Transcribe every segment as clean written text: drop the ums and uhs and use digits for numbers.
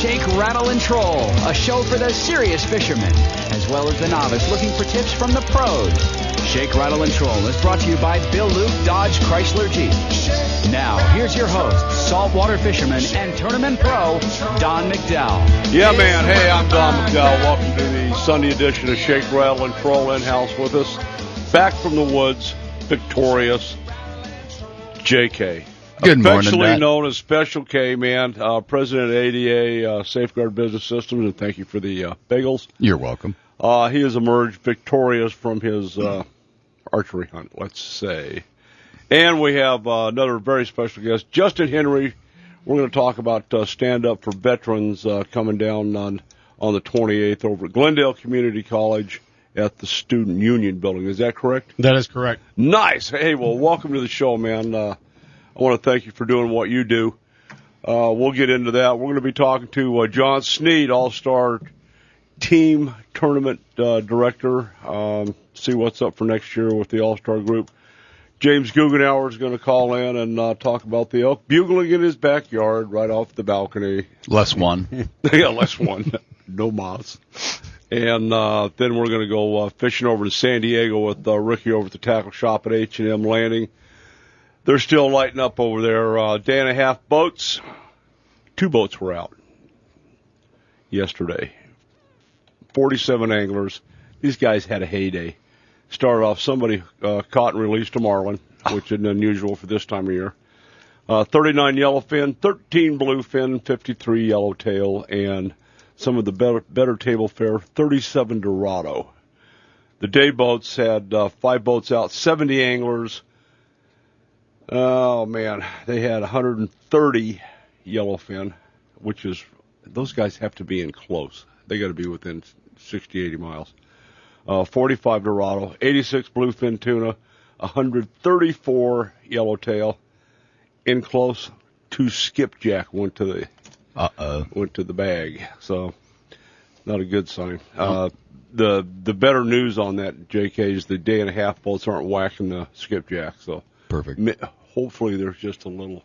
Shake, Rattle, and Troll, a show for the serious fishermen, as well as the novice looking for tips from the pros. Shake, Rattle, and Troll is brought to you by Bill Luke Dodge Chrysler Jeep. Now, here's your host, saltwater fisherman and tournament pro, Don McDowell. Yeah, man. Hey, I'm Don McDowell. Welcome to the Sunday edition of Shake, Rattle, and Troll in-house with us. Back from the woods, victorious, JK. Good morning, affectionately Matt. known as Special K, man. President of ADA Safeguard Business Systems, and thank you for the bagels. You're welcome. He has emerged victorious from his archery hunt, let's say. And we have another very special guest, Justin Henry. We're going to talk about Stand Up for Veterans coming down on the 28th over at Glendale Community College at the Student Union Building. Is that correct? That is correct. Nice. Hey, well, welcome to the show, man. I want to thank you for doing what you do. We'll get into that. We're going to be talking to John Sneed, All-Star Team Tournament Director. See what's up for next year with the All-Star group. James Guggenauer is going to call in and talk about the elk bugling in his backyard right off the balcony. Less one. Yeah, less one. No moths. And then we're going to go fishing over to San Diego with Ricky over at the tackle shop at H&M Landing. They're still lighting up over there. Day and a half boats. 2 boats were out yesterday. 47 anglers. These guys had a heyday. Started off, somebody caught and released a marlin, which isn't unusual for this time of year. 39 yellowfin, 13 bluefin, 53 yellowtail, and some of the better table fare, 37 dorado. The day boats had 5 boats out, 70 anglers. Oh, man, they had 130 yellowfin, which is, those guys have to be in close. They got to be within 60, 80 miles. 45 dorado, 86 bluefin tuna, 134 yellowtail. In close, 2 skipjack went to the bag. So, not a good sign. The better news on that, JK, is the day and a half boats aren't whacking the skipjack. So. Perfect. Hopefully there's just a little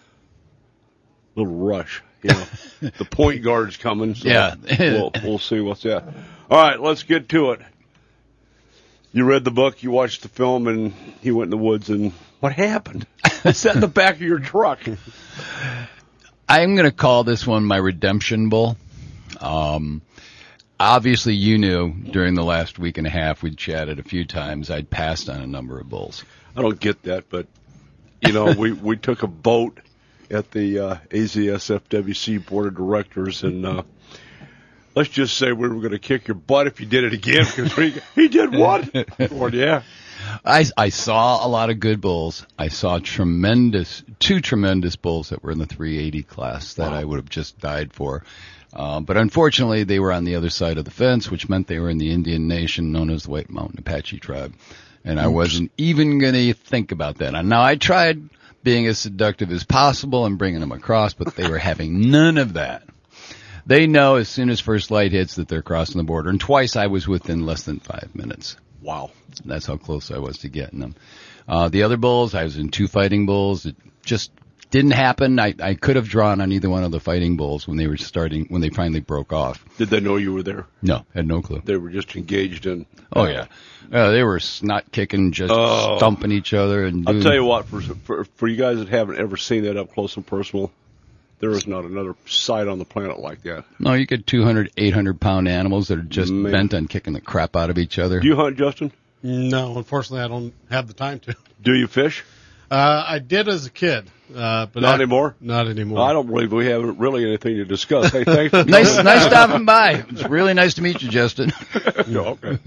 rush. You know, the point guard's coming. So yeah. we'll see what's that. All right, let's get to it. You read the book, you watched the film, and he went in the woods, and what happened? What's that in the back of your truck? I'm going to call this one my redemption bull. Obviously, you knew during the last week and a half we'd chatted a few times. I'd passed on a number of bulls. I don't get that, but, you know, we took a vote at the AZSFWC Board of Directors, and let's just say we were going to kick your butt if you did it again, because he did what? Lord, yeah. I saw a lot of good bulls. I saw two tremendous bulls that were in the 380 class that I would have just died for. But unfortunately, they were on the other side of the fence, which meant they were in the Indian Nation known as the White Mountain Apache tribe. And I wasn't even going to think about that. And now I tried being as seductive as possible and bringing them across, but they were having none of that. They know as soon as first light hits that they're crossing the border. And twice I was within less than 5 minutes. Wow. That's how close I was to getting them. The other bulls, I was in 2 fighting bulls. It just didn't happen. I could have drawn on either one of the fighting bulls when they finally broke off. Did they know you were there? No, had no clue. They were just engaged in. Oh yeah, they were snot kicking, just stomping each other. And I'll tell you what, for you guys that haven't ever seen that up close and personal, there is not another sight on the planet like that. No, you get 200, 800-pound animals that are just bent on kicking the crap out of each other. Do you hunt, Justin? No, unfortunately, I don't have the time to. Do you fish? I did as a kid, but not anymore. Not anymore. I don't believe we have really anything to discuss. Hey, thanks. For nice stopping by. It's really nice to meet you, Justin. Okay.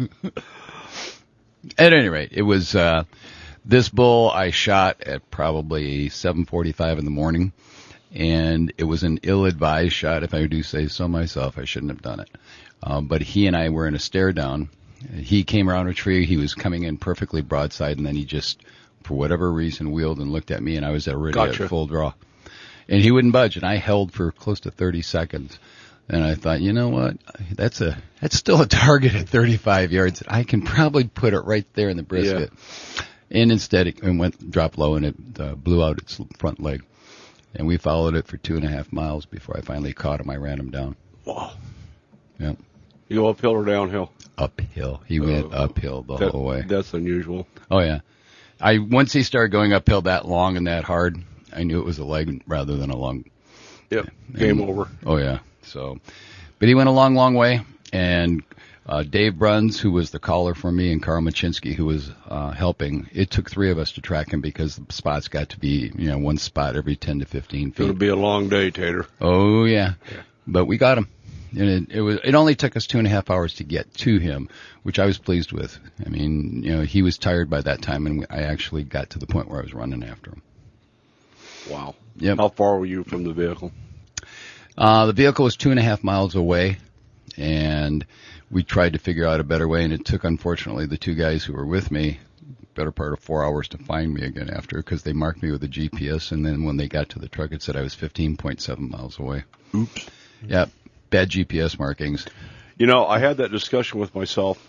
At any rate, it was this bull I shot at probably 7:45 in the morning, and it was an ill-advised shot. If I do say so myself, I shouldn't have done it. But he and I were in a stare down. He came around a tree. He was coming in perfectly broadside, and then he just, for whatever reason, wheeled and looked at me, and I was already at full draw. And he wouldn't budge, and I held for close to 30 seconds. And I thought, you know what? That's still a target at 35 yards. I can probably put it right there in the brisket. Yeah. And instead, it dropped low, and it blew out its front leg. And we followed it for 2.5 miles before I finally caught him. I ran him down. Wow. Yep. You go uphill or downhill? Uphill. He went uphill the whole way. That's unusual. Oh, yeah. Once he started going uphill that long and that hard, I knew it was a leg rather than a lung. Yep. Game over. Oh, yeah. So, but he went a long, long way. And Dave Bruns, who was the caller for me, and Carl Machinsky, who was helping, it took 3 of us to track him because the spots got to be, one spot every 10 to 15 feet. It'll be a long day, Tater. Oh, yeah. But we got him. And it only took us 2.5 hours to get to him, which I was pleased with. I mean, he was tired by that time, and I actually got to the point where I was running after him. Wow. Yep. How far were you from the vehicle? The vehicle was 2.5 miles away, and we tried to figure out a better way, and it took, unfortunately, the 2 guys who were with me better part of 4 hours to find me again after, because they marked me with a GPS, and then when they got to the truck, it said I was 15.7 miles away. Oops. Yep. Bad GPS markings. I had that discussion with myself.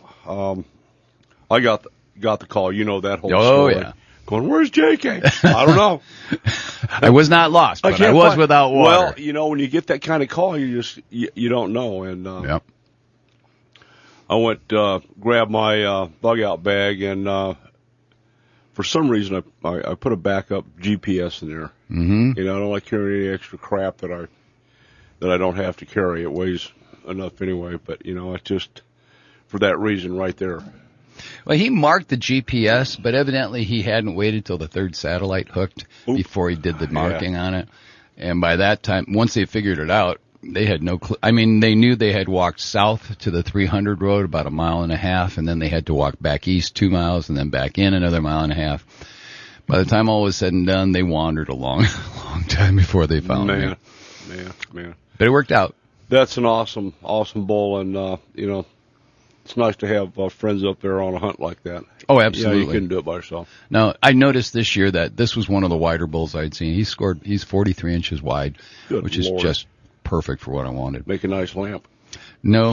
I got the call. That whole story. Yeah. Going, where's JK? I don't know. I was not lost, but I was without water. Well, when you get that kind of call, you don't know. And yep. I went grabbed my bug out bag, and for some reason I put a backup GPS in there. Mm-hmm. I don't like carrying any extra crap that I don't have to carry. It weighs enough anyway, but it's just for that reason right there. Well, he marked the GPS, but evidently he hadn't waited till the 3rd satellite hooked before he did the marking on it. And by that time, once they figured it out, they had no clue. I mean, they knew they had walked south to the 300 road about 1.5 miles, and then they had to walk back east 2 miles and then back in another 1.5 miles. By the time all was said and done, they wandered a long time before they found me. Man. But it worked out. That's an awesome bull, and it's nice to have friends up there on a hunt like that. Oh, absolutely. You couldn't do it by yourself. Now, I noticed this year that this was one of the wider bulls I'd seen. He's 43 inches wide, which is just perfect for what I wanted. Make a nice lamp. No.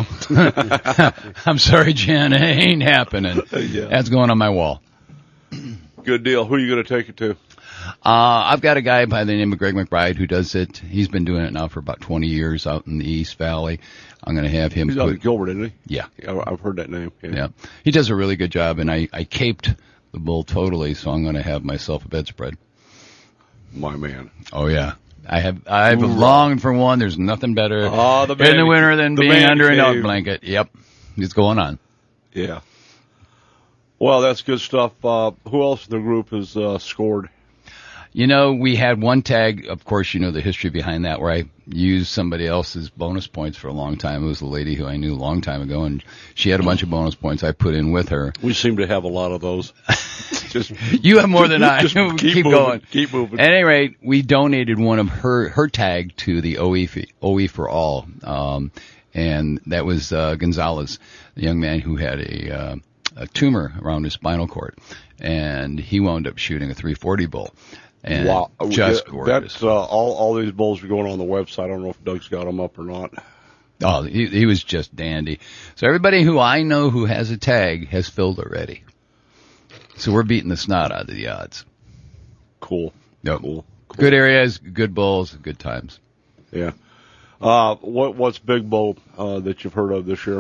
I'm sorry, Jan. It ain't happening. Yeah. That's going on my wall. Good deal. Who are you going to take it to? I've got a guy by the name of Greg McBride who does it. He's been doing it now for about 20 years out in the East Valley. I'm going to have him. He's out in Gilbert, isn't he? Yeah. I've heard that name. Yeah. He does a really good job, and I caped the bull totally, so I'm going to have myself a bedspread. My man. Oh, yeah. I've longed for one. There's nothing better in the winter than being under an elk blanket. Yep. It's going on. Yeah. Well, that's good stuff. Who else in the group has scored? We had one tag, of course, the history behind that, where I used somebody else's bonus points for a long time. It was a lady who I knew a long time ago, and she had a bunch of bonus points I put in with her. We seem to have a lot of those. You have more than I. Just keep going. Keep moving. At any rate, we donated one of her tag to the OE for All, and that was Gonzalez, the young man who had a tumor around his spinal cord, and he wound up shooting a 340 bull. And wow. Just gorgeous. That's all these bulls are going on the website. I don't know if Doug's got them up or not. Oh, he was just dandy. So everybody who I know who has a tag has filled already. So we're beating the snot out of the odds. Cool. Yep. Cool. Good areas, good bulls, good times. Yeah. What's big bull that you've heard of this year?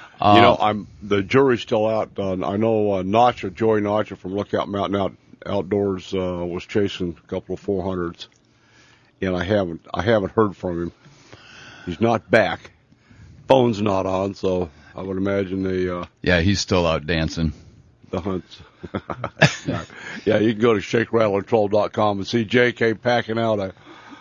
The jury's still out. I know Joey Notcha from Lookout Mountain Outdoors was chasing a couple of 400s, and I haven't heard from him. He's not back. Phone's not on, so I would imagine he's still out dancing. The hunts. Yeah, you can go to ShakeRattleAndTroll.com and see JK packing out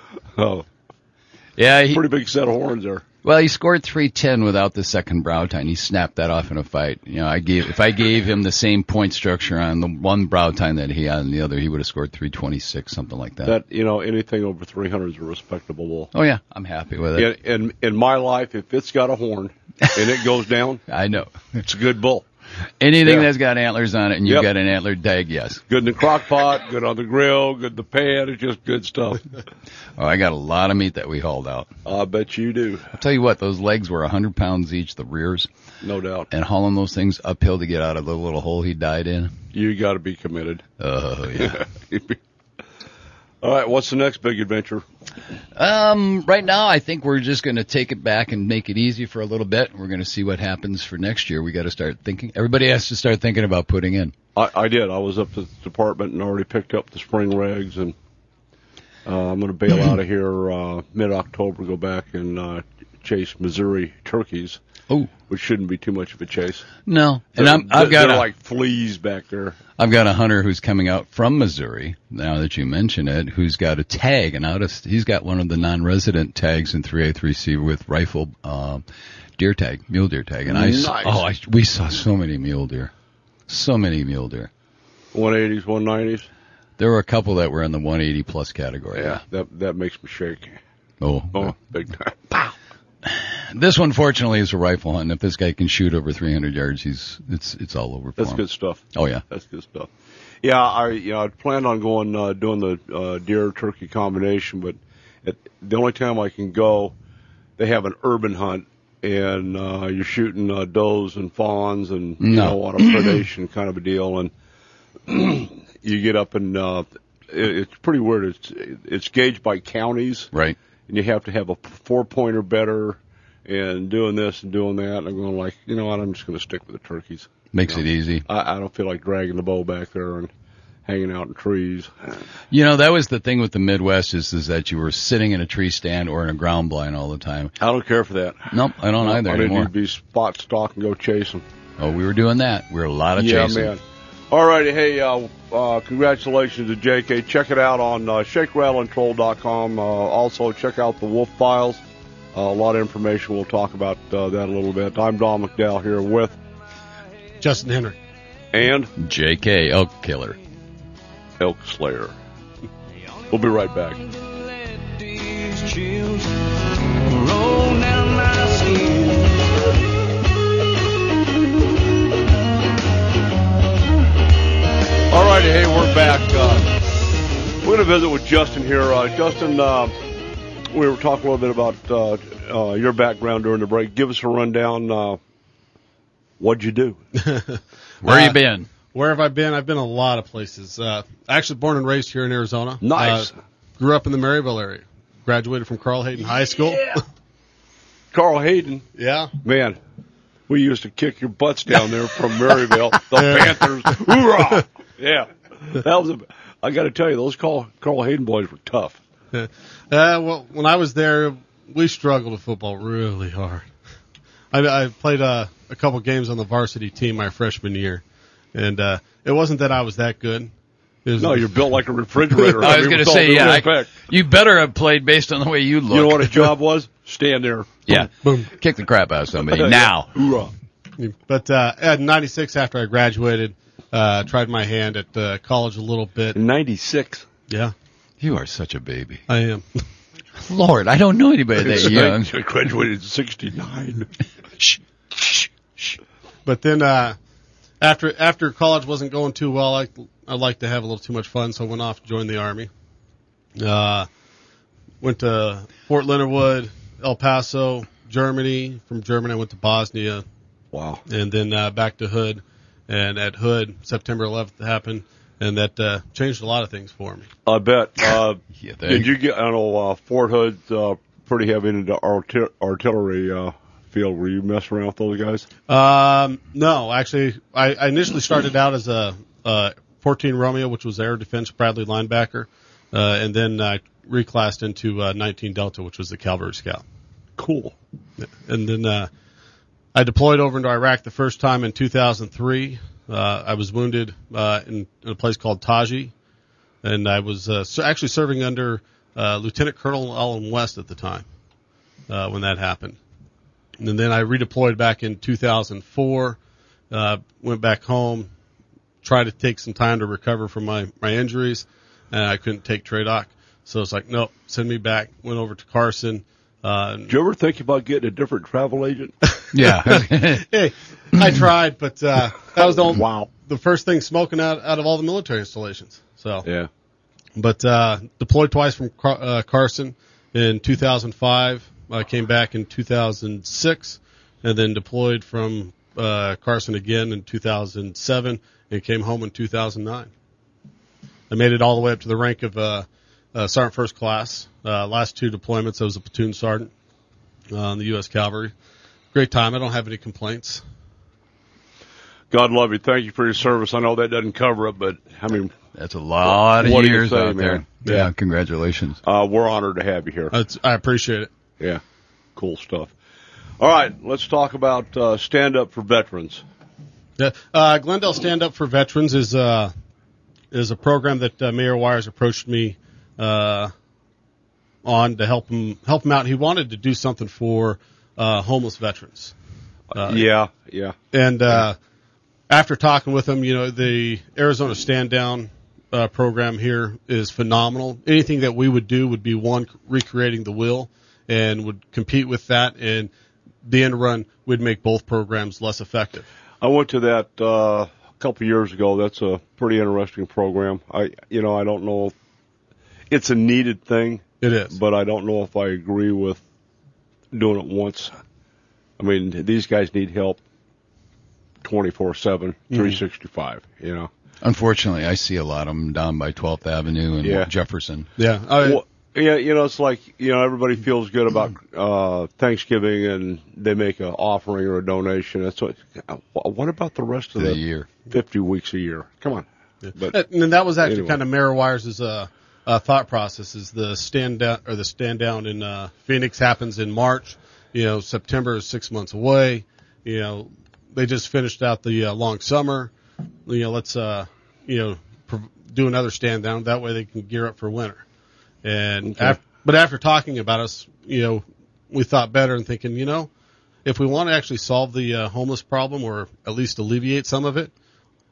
pretty big set of horns there. Well, he scored 310 without the second brow tine. He snapped that off in a fight. If I gave him the same point structure on the one brow tine that he had on the other, he would have scored 326, something like that. Anything over 300 is a respectable bull. Oh yeah, I'm happy with it. In my life, if it's got a horn and it goes down, I know it's a good bull. Anything that's got antlers on it and you've got an antlered tag, yes. Good in the crock pot, good on the grill, good in the pan. It's just good stuff. Oh, I got a lot of meat that we hauled out. I bet you do. I'll tell you what, those legs were 100 pounds each, the rears. No doubt. And hauling those things uphill to get out of the little hole he died in. You got to be committed. Oh, yeah. All right, what's the next big adventure? Right now, I think we're just going to take it back and make it easy for a little bit. We're going to see what happens for next year. We got to start thinking. Everybody has to start thinking about putting in. I did. I was up to the department and already picked up the spring regs, and I'm going to bail out of here mid-October, go back and chase Missouri turkeys. Oh, which shouldn't be too much of a chase. No, and they're like fleas back there. I've got a hunter who's coming out from Missouri. Now that you mention it, who's got a tag, and he's got one of the non-resident tags in 3A 3C with rifle deer tag, mule deer tag, and we saw so many mule deer, 180s, 190s. There were a couple that were in the 180 plus category. Yeah, that makes me shake. Oh, big time. Pow. This one, fortunately, is a rifle hunt. And if this guy can shoot over 300 yards, it's all over for That's him. good stuff. Oh yeah, that's good stuff. Yeah, I planned on going doing the deer turkey combination, but the only time I can go, they have an urban hunt, and you're shooting does and fawns and you know, on a predation kind of a deal, and you get up and it's pretty weird. It's gauged by counties, right? And you have to have a 4-pointer better, and doing this and doing that. And I'm going like, you know what? I'm just going to stick with the turkeys. Makes it easy. I don't feel like dragging the bow back there and hanging out in trees. You know, that was the thing with the Midwest is that you were sitting in a tree stand or in a ground blind all the time. I don't care for that. Nope, I don't either anymore. I need to be spot stock and go chase them. Oh, we were doing that. We were a lot of chasing. Yeah, man. All righty, hey, congratulations to JK. Check it out on ShakeRattleandTroll.com. Also, check out the Wolf Files. A lot of information. We'll talk about that a little bit. I'm Don McDowell here with Justin Henry and JK Elk Killer, Elk Slayer. We'll be right back. All righty, hey, we're back. We're going to visit with Justin here. Justin, we were talking a little bit about your background during the break. Give us a rundown. What'd you do? Where you been? Where have I been? I've been a lot of places. Actually born and raised here in Arizona. Nice. Grew up in the Maryville area. Graduated from Carl Hayden High School. Yeah. Carl Hayden? Yeah. Man, we used to kick your butts down there from Maryville. The Panthers. Hoorah! Yeah. I got to tell you, those Carl Hayden boys were tough. Well, when I was there, we struggled with football really hard. I played a couple games on the varsity team my freshman year, and it wasn't that I was that good. No, you're built like a refrigerator. I was going to say, yeah, you better have played based on the way you look. You know what a job was? Stand there. Yeah. Boom. Kick the crap out of somebody. Now. Hoorah. But at 96, after I graduated, tried my hand at college a little bit. 96? Yeah. You are such a baby. I am. Lord, I don't know anybody that young. I graduated in 69. But then after college wasn't going too well, I liked to have a little too much fun, so I went off and joined the Army. Went to Fort Leonard Wood, El Paso, Germany. From Germany, I went to Bosnia. Wow. And then back to Hood. And at Hood, September 11th happened, and that changed a lot of things for me. I bet. Did you get, I don't know, Fort Hood's pretty heavy into artillery field. Were you messing around with those guys? No, actually, I initially started out as a 14 Romeo, which was air defense Bradley linebacker, and then I reclassed into 19 Delta, which was the cavalry scout. Cool. And then I deployed over into Iraq the first time in 2003. I was wounded in a place called Taji, and I was actually serving under Lieutenant Colonel Alan West at the time when that happened. And then I redeployed back in 2004, went back home, tried to take some time to recover from my injuries, and I couldn't take TRADOC. So it's like, nope, send me back. Went over to Carson. Did you ever think about getting a different travel agent? Yeah. Hey, I tried, but that was the first thing smoking out of all the military installations. So yeah. But deployed twice from Carson in 2005. I came back in 2006, and then deployed from Carson again in 2007, and came home in 2009. I made it all the way up to the rank of Sergeant First Class. Last 2 deployments, I was a platoon sergeant in the U.S. Cavalry. Great time. I don't have any complaints. God love you. Thank you for your service. I know that doesn't cover it, but I mean, That's a lot of what do you years say, out man? there. Yeah, congratulations. we're honored to have you here. I appreciate it. Yeah, cool stuff. All right, let's talk about Stand Up for Veterans. Yeah, Glendale Stand Up for Veterans is a program that Mayor Wires approached me on to help him out. He wanted to do something for homeless veterans. Yeah. And after talking with him, the Arizona Stand Down program here is phenomenal. Anything that we would do would be recreating the will, and would compete with that. And the end run would make both programs less effective. I went to that a couple years ago. That's a pretty interesting program. I don't know if it's a needed thing. It is, but I don't know if I agree with doing it once. I mean, these guys need help 24/7, 365. Unfortunately, I see a lot of them down by 12th Avenue and Jefferson. Yeah. Well, yeah, it's like, everybody feels good about Thanksgiving and they make an offering or a donation. That's what about the rest of the year? 50 weeks a year. Come on. Yeah. But and that was actually anyway. kind of Mayor Wires' thought process. Is the stand down in Phoenix happens in March. September is 6 months away. They just finished out the long summer. Let's do another stand down. That way they can gear up for winter. And but after talking about us, we thought better and thinking, if we want to actually solve the homeless problem or at least alleviate some of it,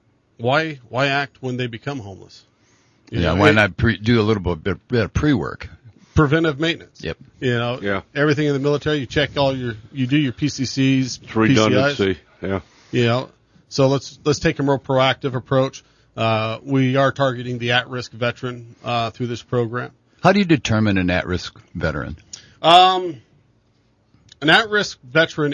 why act when they become homeless? Why not do a little bit of pre-work? Preventive maintenance. Yep. Everything in the military, you check you do your PCCs, it's redundancy. PCIs. Yeah. So let's take a more proactive approach. We are targeting the at-risk veteran through this program. How do you determine an at-risk veteran? An at-risk veteran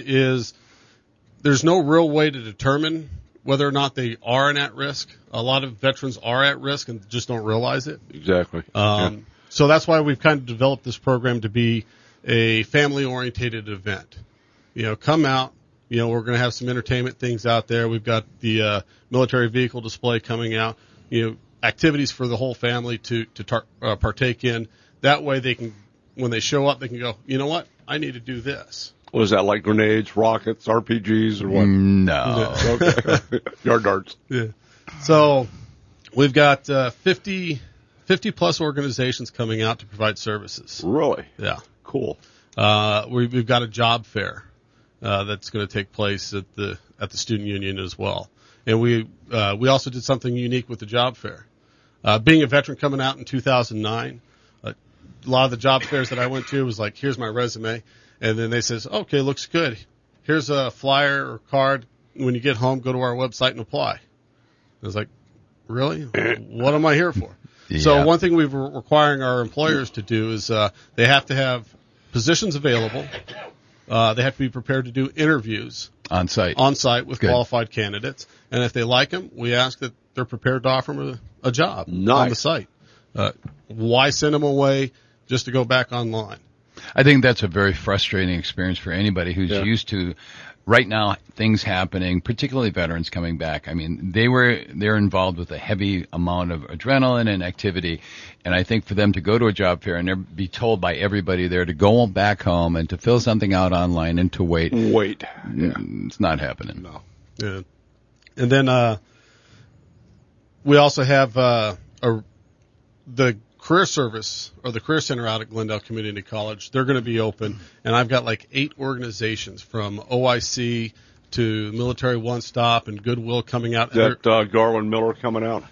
there's no real way to determine whether or not they are an at-risk. A lot of veterans are at risk and just don't realize it. Exactly. So that's why we've kind of developed this program to be a family-orientated event. Come out. We're going to have some entertainment things out there. We've got the military vehicle display coming out. Activities for the whole family to partake in. That way they can, when they show up, they can go, you know what? I need to do this. Was that like grenades, rockets, RPGs, or what? No. Okay. Yard darts. Yeah. So we've got 50 plus organizations coming out to provide services. Really? Yeah. Cool. We've got a job fair that's going to take place at the student union as well. And we also did something unique with the job fair. Being a veteran coming out in 2009, a lot of the job fairs that I went to was like, here's my resume. And then they says, okay, looks good. Here's a flyer or card. When you get home, go to our website and apply. I was like, really? What am I here for? Yeah. So one thing we're requiring our employers to do is they have to have positions available. They have to be prepared to do interviews On site with Good. qualified candidates. And if they like them, we ask that they're prepared to offer them a job on the site. Why send them away just to go back online? I think that's a very frustrating experience for anybody who's used to, right now, things happening, particularly veterans coming back. I mean, they're involved with a heavy amount of adrenaline and activity. And I think for them to go to a job fair and be told by everybody there to go back home and to fill something out online and to wait. It's not happening. No. Yeah. And then we also have the career service or the career center out at Glendale Community College. They're going to be open, and I've got like 8 organizations from OIC to Military One Stop and Goodwill coming out. Is that Garland Miller coming out?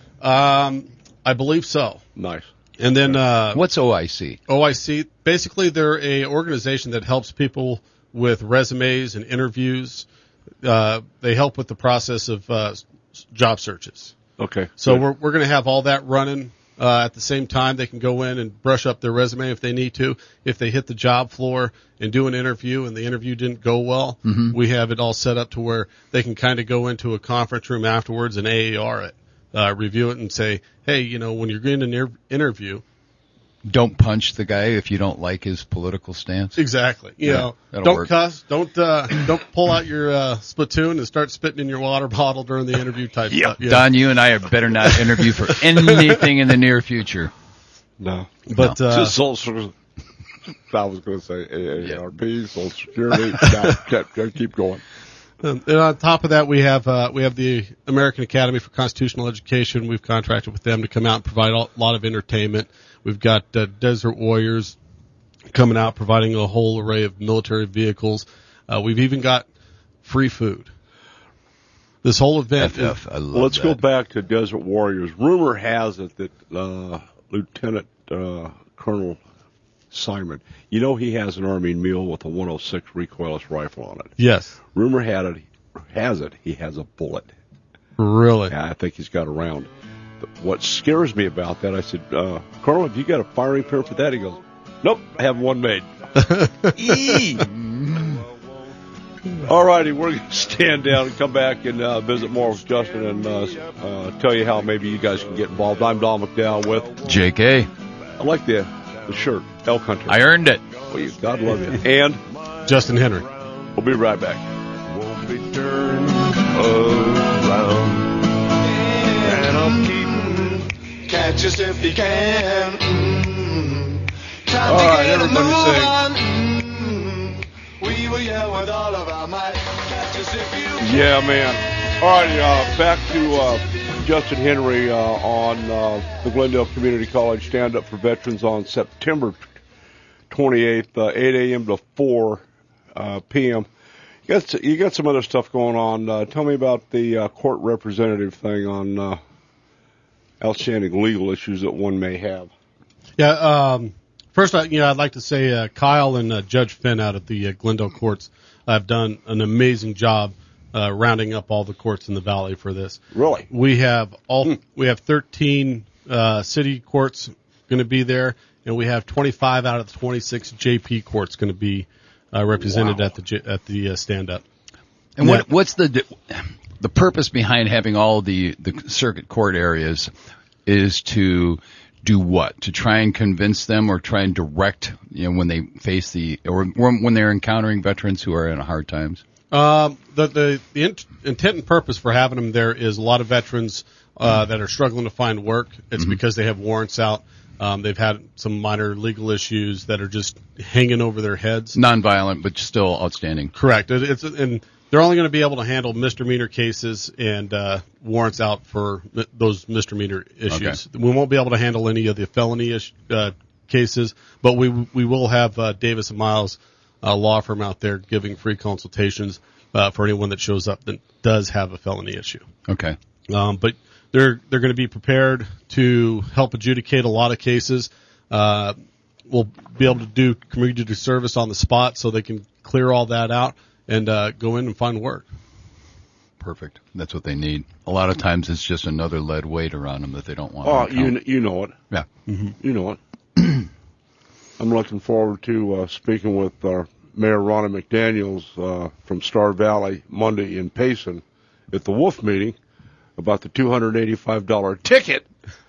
I believe so. Nice. And then What's OIC? OIC, basically they're a organization that helps people with resumes and interviews. They help with the process of job searches. Okay. So we're going to have all that running at the same time. They can go in and brush up their resume if they need to. If they hit the job floor and do an interview and the interview didn't go well, we have it all set up to where they can kind of go into a conference room afterwards and AAR it, review it and say, hey, when you're getting an interview, Don't punch the guy if you don't like his political stance. Exactly. You know, that'll don't work. cuss. Don't pull out your spittoon and start spitting in your water bottle during the interview type stuff. Yeah. Don, you and I better not interview for anything in the near future. No. But Just Social, I was going to say AARP, Social Security. No, keep going. and on top of that, we have the American Academy for Constitutional Education. We've contracted with them to come out and provide a lot of entertainment. We've got Desert Warriors coming out, providing a whole array of military vehicles. We've even got free food. This whole event. I love Let's that. go back to Desert Warriors. Rumor has it that Lieutenant Colonel Simon, he has an Army meal with a 106 recoilless rifle on it. Yes. Rumor has it he has a bullet. Really? Yeah, I think he's got a round. What scares me about that, I said, Colonel, have you got a firing pin for that? He goes, nope, I have one made. All righty, we're going to stand down and come back and visit more with Justin and tell you how maybe you guys can get involved. I'm Don McDowell with JK. I like the shirt, Elk Hunter. I earned it. Oh, God love you. And Justin Henry. we'll be right back. Won't be turned around. And I'll keep catch us if you can. Time All to right, get a everybody move sing. on. We will yell with all of our might. Catch us if you can. Yeah, man. All right, back to Justin Henry on the Glendale Community College Stand Up for Veterans on September 28th, 8 a.m. to 4 p.m. You got some other stuff going on. Tell me about the court representative thing on outstanding legal issues that one may have. Yeah. First, I'd like to say Kyle and Judge Finn out at the Glendale courts have done an amazing job rounding up all the courts in the valley for this. Really? We have 13 city courts going to be there, and we have 25 out of the 26 JP courts going to be represented Wow. at the stand up. And what's the purpose behind having all the circuit court areas is to do what? To try and convince them or try and direct, when they face when they're encountering veterans who are in hard times? The intent and purpose for having them there is a lot of veterans that are struggling to find work. It's because they have warrants out. They've had some minor legal issues that are just hanging over their heads. Nonviolent, but still outstanding. Correct. And they're only going to be able to handle misdemeanor cases and warrants out for those misdemeanor issues. Okay. We won't be able to handle any of the felony cases, but we will have Davis and Miles law firm out there giving free consultations for anyone that shows up that does have a felony issue. Okay. But they're going to be prepared to help adjudicate a lot of cases. We'll be able to do community service on the spot so they can clear all that out and go in and find work. Perfect. That's what they need. A lot of times it's just another lead weight around them that they don't want Oh, to encounter. you know it. Yeah. You know it. I'm looking forward to speaking with Mayor Ronnie McDaniels from Star Valley Monday in Payson at the Wolf meeting about the $285 ticket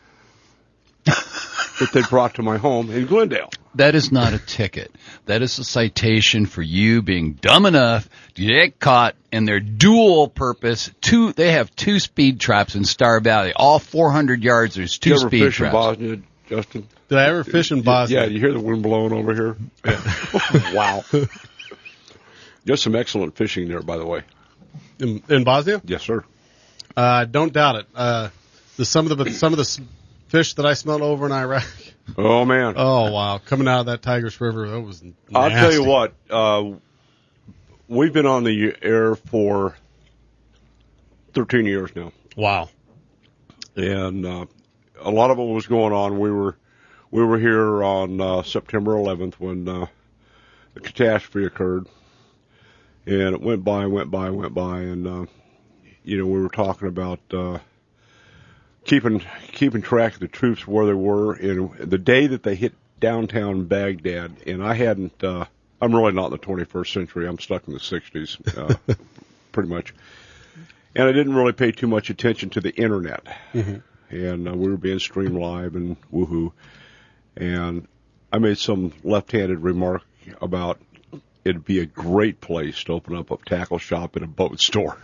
that they brought to my home in Glendale. That is not a ticket. That is a citation for you being dumb enough to get caught in their dual purpose. They have two speed traps in Star Valley. All 400 yards, there's two Did you ever speed fish traps. in Bosnia, Justin? Did I ever fish in Bosnia? Yeah, you hear the wind blowing over here? Wow. There's some excellent fishing there, by the way. In Bosnia? Yes, sir. Don't doubt it. Some of the fish that I smelled over in Iraq. Oh, man. Oh wow! Coming out of that Tigris River, that was nasty. I'll tell you what. We've been on the air for 13 years now, Wow. and a lot of it was going on. We were here on September 11th when the catastrophe occurred, and it went by, and we were talking about keeping track of the troops where they were. And the day that they hit downtown Baghdad, and I hadn't. I'm really not in the 21st century. I'm stuck in the 60s, pretty much. And I didn't really pay too much attention to the internet. Mm-hmm. And we were being streamed live and woohoo. and I made some left-handed remark about it'd be a great place to open up a tackle shop in a boat store.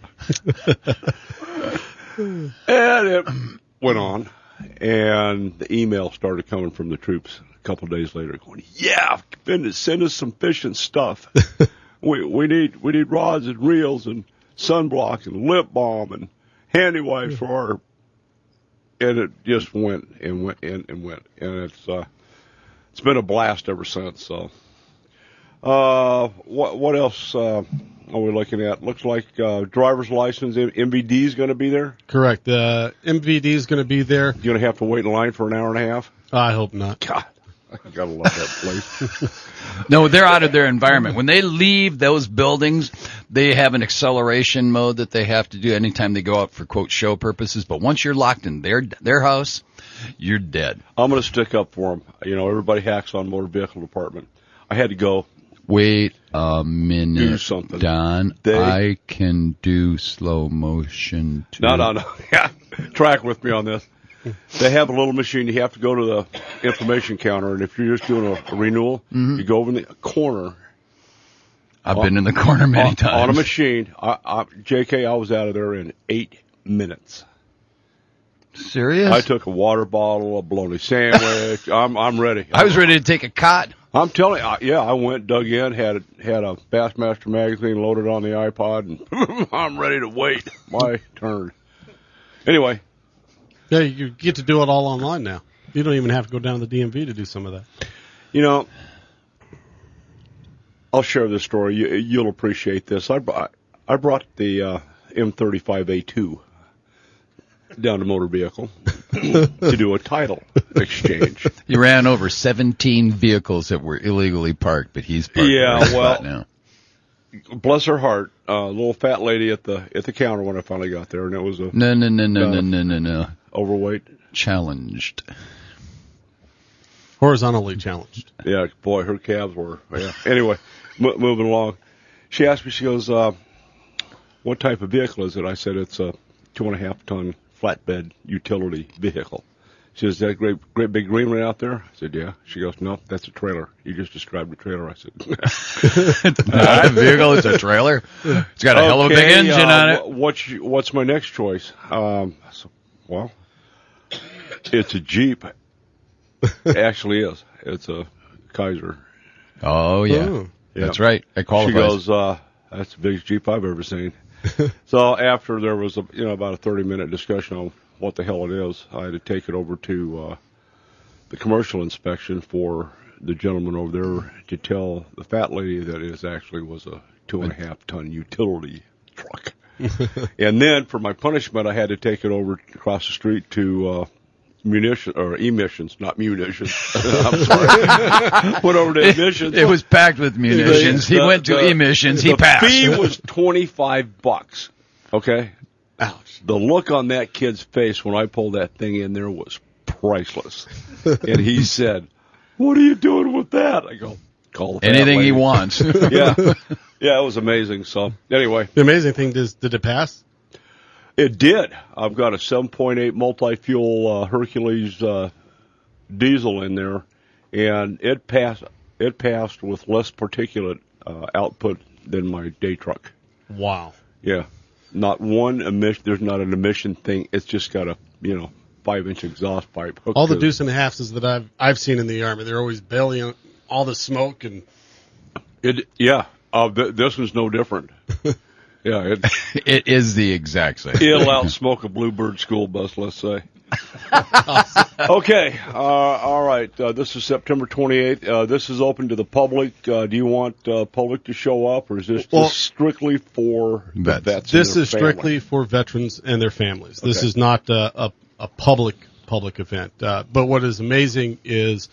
And it went on, and the email started coming from the troops a couple of days later going, yeah, send us some fishing stuff. we need rods and reels and sunblock and lip balm and handy wipes for our, and it just went and went and went, and it's been a blast ever since. So, what else are we looking at? Looks like driver's license. MVD is going to be there. Correct. MVD is going to be there. You're going to have to wait in line for an hour and a half. I hope not. God, I gotta love that place. No, they're out of their environment. When they leave those buildings, they have an acceleration mode that they have to do anytime they go out for, quote, show purposes. But once you're locked in their house, you're dead. I'm going to stick up for them. You know, everybody hacks on motor vehicle department. I had to go. Wait a minute, Do something. Don. I can do slow motion too. No. Yeah, track with me on this. They have a little machine. You have to go to the information counter, and if you're just doing a renewal, you go over in the corner. I've been in the corner many times. On a machine. JK, I was out of there in 8 minutes. Serious? I took a water bottle, a bologna sandwich. I'm ready. I was ready to take a cot. I'm telling you, I went, dug in, had a Bassmaster magazine loaded on the iPod, and I'm ready to wait my turn. Anyway. Yeah, you get to do it all online now. You don't even have to go down to the DMV to do some of that. You know, I'll share this story. You'll appreciate this. I brought the M35A2 down to motor vehicle to do a title exchange. He ran over 17 vehicles that were illegally parked, but he's parked now. Bless her heart, little fat lady at the counter when I finally got there, and it was a no. Overweight, challenged, horizontally challenged. Yeah, boy, her calves were. Yeah. Anyway, moving along, she asked me. She goes, "What type of vehicle is it?" I said, "It's a 2.5-ton flatbed utility vehicle." She says, "That great big green one out there?" I said, "Yeah." She goes, "No, that's a trailer. You just described a trailer." I said, "That vehicle is a trailer. It's got a hell of a big engine on it." What's my next choice? I said, well, it's a Jeep. It actually is. It's a Kaiser. Oh yeah, that's right. I qualifies. She goes, "That's the biggest Jeep I've ever seen." So after there was about a 30-minute discussion on what the hell it is, I had to take it over to the commercial inspection for the gentleman over there to tell the fat lady that it actually was a 2.5-ton utility truck. And then for my punishment, I had to take it over across the street to emissions, not munitions. I'm sorry. Went over to emissions. It was packed with munitions. He went to emissions. He passed. The fee was $25. Okay. Ouch. The look on that kid's face when I pulled that thing in there was priceless. And he said, "What are you doing with that?" I go, "Call the anything lady." He wants. Yeah, it was amazing. So anyway, the amazing thing is, did it pass? It did. I've got a 7.8 multi-fuel Hercules diesel in there, and it passed. It passed with less particulate output than my day truck. Wow. Yeah. Not one emission. There's not an emission thing. It's just got a 5-inch exhaust pipe. All the deuce and a halfs that I've seen in the Army, they're always bellying all the smoke and. This one's no different. Yeah, it is the exact same. It'll outsmoke a Bluebird school bus, let's say. Okay, all right. This is September 28th. This is open to the public. Do you want public to show up, or is this just strictly for the vets? This is strictly for veterans and their families. This is not a public event. But what is amazing is,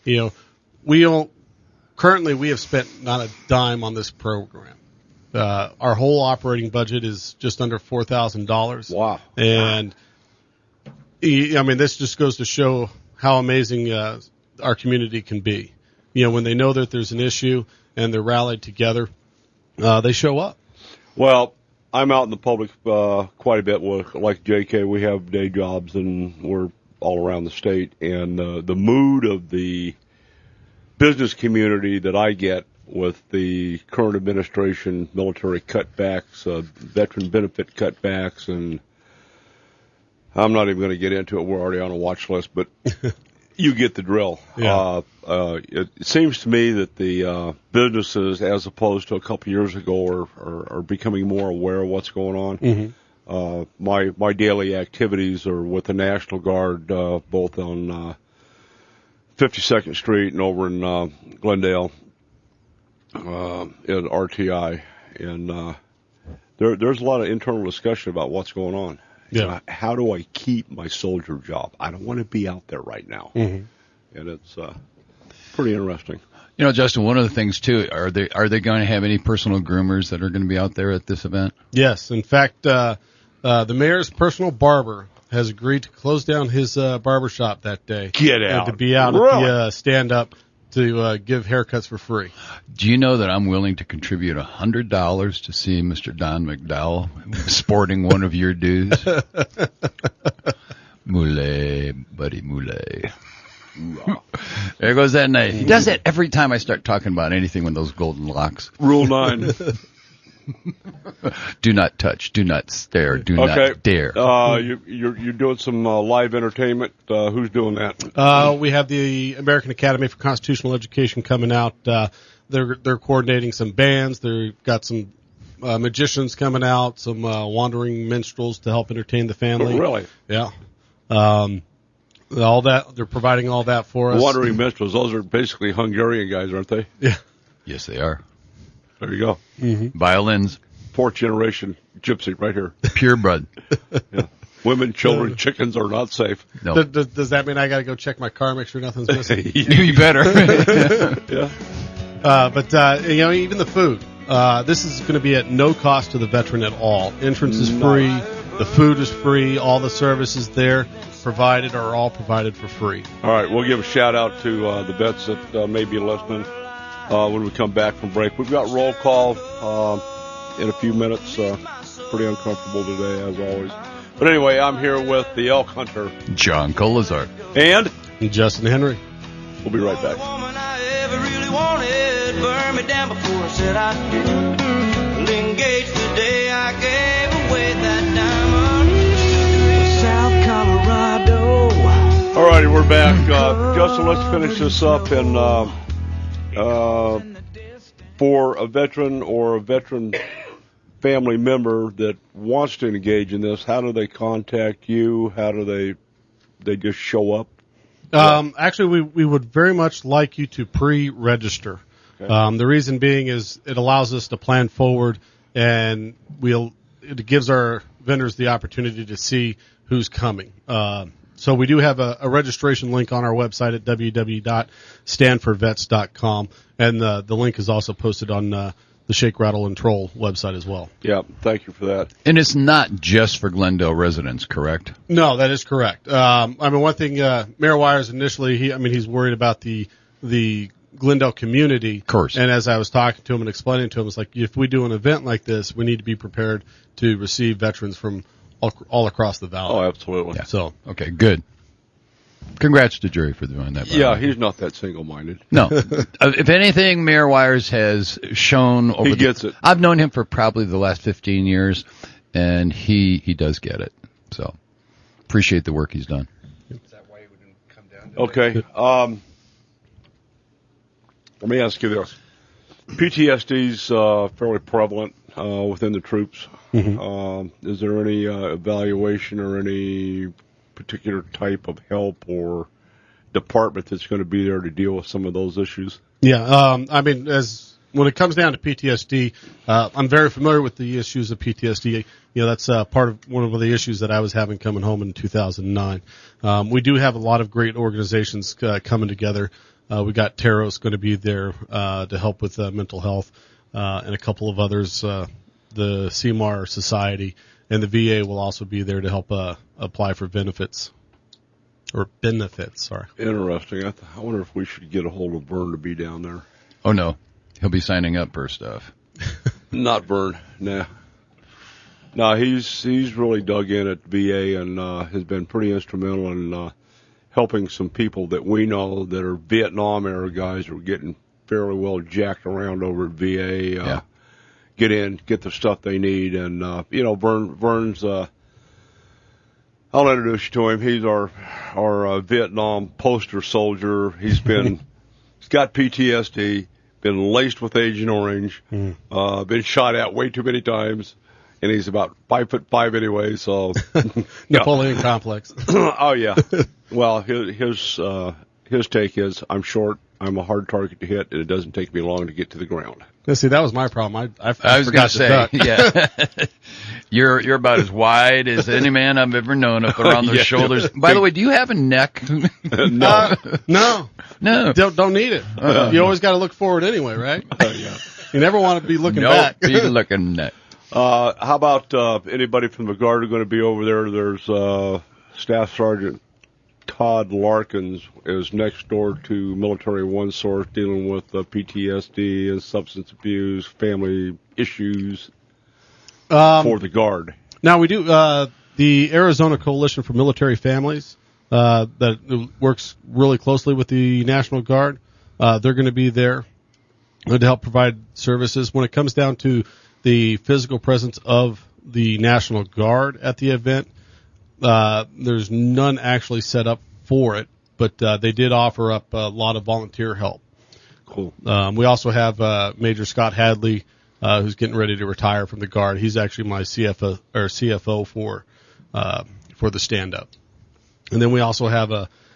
currently we have spent not a dime on this program. Our whole operating budget is just under $4,000. Wow. And this just goes to show how amazing our community can be. When they know that there's an issue and they're rallied together, they show up. Well, I'm out in the public quite a bit. Like JK, we have day jobs and we're all around the state, and the mood of the business community that I get with the current administration, military cutbacks, veteran benefit cutbacks, and I'm not even going to get into it. We're already on a watch list, but you get the drill. Yeah. It seems to me that the businesses, as opposed to a couple years ago, are becoming more aware of what's going on. Mm-hmm. My daily activities are with the National Guard, both on 52nd Street and over in Glendale at RTI, and there's a lot of internal discussion about what's going on. Yeah. How do I keep my soldier job? I don't want to be out there right now. Mm-hmm. And it's pretty interesting. You know, Justin, one of the things too, are they going to have any personal groomers that are going to be out there at this event? Yes. In fact, the mayor's personal barber has agreed to close down his barber shop that day. Get out. And to be out Really? at the stand-up to give haircuts for free. Do you know that I'm willing to contribute $100 to see Mr. Don McDowell sporting one of your dudes? Moulet, buddy, moulet. There goes that knife. He does that every time I start talking about anything with those golden locks. Rule 9. Do not touch, do not stare, do Okay. not dare. You're doing some live entertainment. Who's doing that? We have the American Academy for Constitutional Education coming out. They're coordinating some bands. They've got some magicians coming out, some wandering minstrels to help entertain the family. Really? Yeah. All that, they're providing all that for us. Wandering minstrels. Those are basically Hungarian guys, aren't they? Yeah. Yes, they are. There you go. Violins, Fourth generation gypsy right here. pure blood. Yeah. Women, children, chickens are not safe. No. Does that mean I got to go check my car, make sure nothing's missing? You better. Yeah. But even the food. This is going to be at no cost to the veteran at all. Entrance is free. The food is free. All the services there are all provided for free. All right, we'll give a shout out to the vets that may be listening when we come back from break. We've got roll call in a few minutes. Pretty uncomfortable today, as always. But anyway, I'm here with the elk hunter. John Colazar. And Justin Henry. we'll be right back. Woman I ever really wanted burned me down before I said I do. Well, engaged the day I gave away that diamond in South Colorado. All righty, we're back. Justin, let's finish this up. And for a veteran or a veteran family member that wants to engage in this, how do they contact you? How do they just show up? Actually, we would very much like you to pre-register. Okay. The reason being is it allows us to plan forward, and it gives our vendors the opportunity to see who's coming. So we do have a registration link on our website at www.stanfordvets.com, and the link is also posted on the Shake, Rattle, and Troll website as well. Yeah, thank you for that. And it's not just for Glendale residents, correct? No, that is correct. One thing, Mayor Wires initially, he's worried about the Glendale community. Of course. And as I was talking to him and explaining to him, it's like, if we do an event like this, we need to be prepared to receive veterans from all across the valley. Oh, absolutely. Yeah. So, Okay, good. Congrats to Jerry for doing that. by the Yeah, way. he's not that single-minded. No. If anything, Mayor Wires has shown over He gets it. I've known him for probably the last 15 years, and he does get it. So, appreciate the work he's done. Okay. Let me ask you this. PTSD's fairly prevalent within the troops. Is there any evaluation or any particular type of help or department that's going to be there to deal with some of those issues? yeah, when it comes down to PTSD, I'm very familiar with the issues of PTSD. That's part of one of the issues that I was having coming home in 2009. We do have a lot of great organizations coming together. We got Teros going to be there to help with mental health, and a couple of others. The CMAR Society and the VA will also be there to help apply for benefits. Sorry. Interesting. I wonder if we should get a hold of Vern to be down there. Oh, no. He'll be signing up for stuff. Not Vern. Nah. No, he's really dug in at VA and has been pretty instrumental in helping some people that we know that are Vietnam era guys who are getting fairly well jacked around over at VA. Get in, get the stuff they need, and Vern's. I'll introduce you to him. He's our Vietnam poster soldier. He's got PTSD, been laced with Agent Orange, been shot at way too many times, and he's about 5'5" anyway. So Napoleon complex. Oh yeah. Well, his take is, I'm short, I'm a hard target to hit, and it doesn't take me long to get to the ground. Yeah, see, that was my problem. I was going forgot to say, yeah. You're about as wide as any man I've ever known up around those shoulders. By the way, do you have a neck? No. No. Don't need it. You always got to look forward anyway, right? Yeah. You never want to be looking Nope, back. be looking neck. How about anybody from the Guard are going to be over there? There's Staff Sergeant Todd Larkins is next door to Military One Source, dealing with PTSD and substance abuse, family issues for the Guard. Now we do the Arizona Coalition for Military Families that works really closely with the National Guard. They're going to be there to help provide services. When it comes down to the physical presence of the National Guard at the event, there's none actually set up for it, but they did offer up a lot of volunteer help. Cool. We also have Major Scott Hadley, who's getting ready to retire from the Guard. He's actually my CFO for the stand-up. And then we also have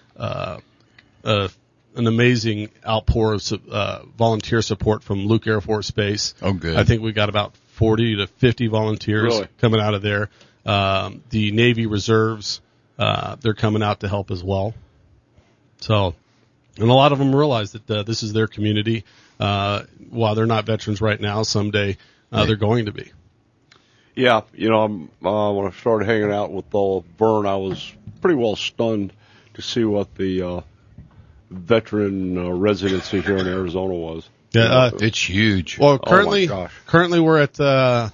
an amazing outpour of volunteer support from Luke Air Force Base. Oh, good. I think we got about 40 to 50 volunteers coming out of there. The Navy Reserves, they're coming out to help as well. So, and a lot of them realize that this is their community. While they're not veterans right now, someday they're going to be. Yeah, when I started hanging out with Vern, I was pretty well stunned to see what the veteran residency here in Arizona was. Yeah, it's huge. Well, Oh my gosh. currently we're at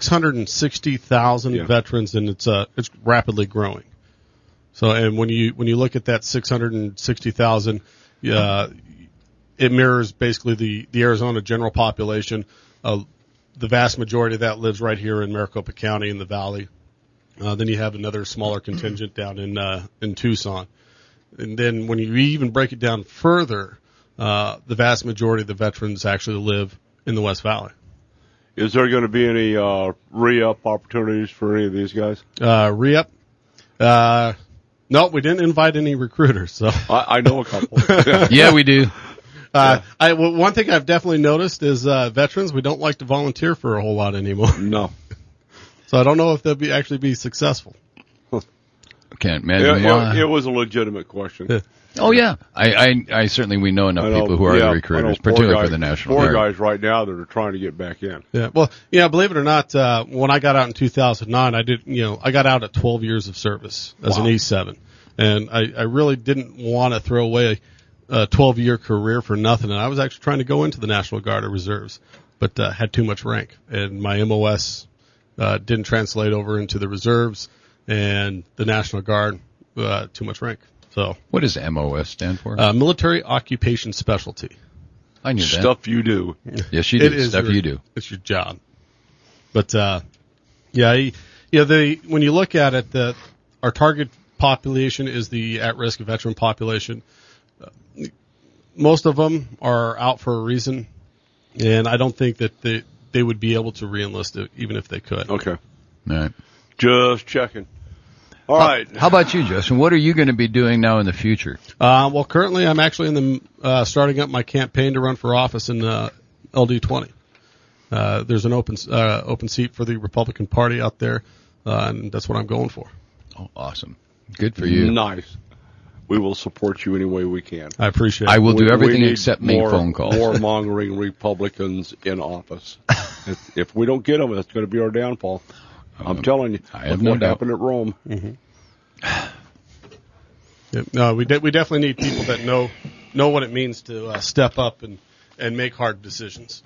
660,000 veterans, and it's rapidly growing. So, and when you look at that 660,000, it mirrors basically the Arizona general population. The vast majority of that lives right here in Maricopa County in the Valley. Then you have another smaller contingent down in Tucson. And then when you even break it down further, the vast majority of the veterans actually live in the West Valley. Is there going to be any re-up opportunities for any of these guys? Re-up? No, we didn't invite any recruiters. So I know a couple. Yeah, we do. One thing I've definitely noticed is veterans, we don't like to volunteer for a whole lot anymore. No. So I don't know if they'll actually be successful. Can't imagine why. It was a legitimate question. Oh, yeah. I certainly, we know enough people who are the recruiters, particularly for the National Guard. 4 guys right now that are trying to get back in. Yeah. Well, believe it or not, when I got out in 2009, I got out at 12 years of service as an E7. And I really didn't want to throw away a 12-year career for nothing. And I was actually trying to go into the National Guard or Reserves, but had too much rank. And my MOS didn't translate over into the Reserves, and the National Guard, too much rank. So, what does MOS stand for? Military Occupation Specialty. I knew that. Stuff you do. Yes, you do. Stuff you do. It's your job. But when you look at it, our target population is the at-risk veteran population. Most of them are out for a reason, and I don't think that they would be able to re-enlist it, even if they could. Okay. All right. Just checking. All right. How about you, Justin? What are you going to be doing now in the future? Well, currently I'm actually in the starting up my campaign to run for office in LD20. There's an open seat for the Republican Party out there, and that's what I'm going for. Oh, awesome. Good for you. Nice. We will support you any way we can. I appreciate it. I will do everything need except make phone calls. More mongering Republicans in office. If we don't get them, that's going to be our downfall. I'm telling you. I have no doubt. What happened at Rome. Mm-hmm. No, we definitely need people that know what it means to step up and make hard decisions.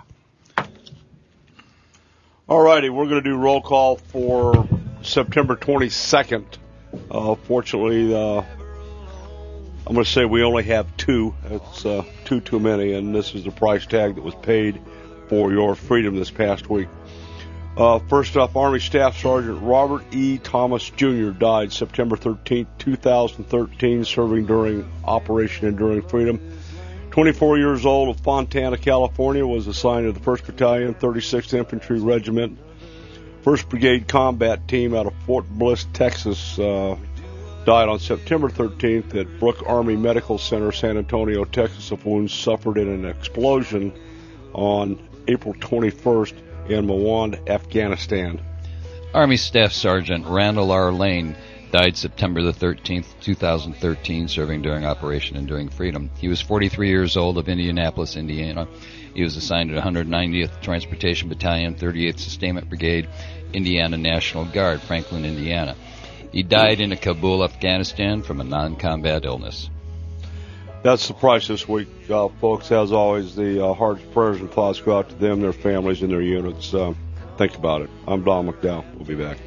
All righty, we're going to do roll call for September 22nd. Fortunately, I'm going to say we only have 2. That's two too many, and this is the price tag that was paid for your freedom this past week. First up, Army Staff Sergeant Robert E. Thomas Jr. died September 13, 2013, serving during Operation Enduring Freedom. 24 years old, of Fontana, California, was assigned to the 1st Battalion, 36th Infantry Regiment, 1st Brigade Combat Team out of Fort Bliss, Texas. Died on September 13th at Brooke Army Medical Center, San Antonio, Texas, of wounds suffered in an explosion on April 21st in Mawand, Afghanistan. Army Staff Sergeant Randall R. Lane died September the 13th, 2013, serving during Operation Enduring Freedom. He was 43 years old, of Indianapolis, Indiana. He was assigned to 190th Transportation Battalion, 38th Sustainment Brigade, Indiana National Guard, Franklin, Indiana. He died in Kabul, Afghanistan, from a non-combat illness. That's the price this week, folks. As always, the hearts, prayers, and thoughts go out to them, their families, and their units. Think about it. I'm Don McDowell. We'll be back.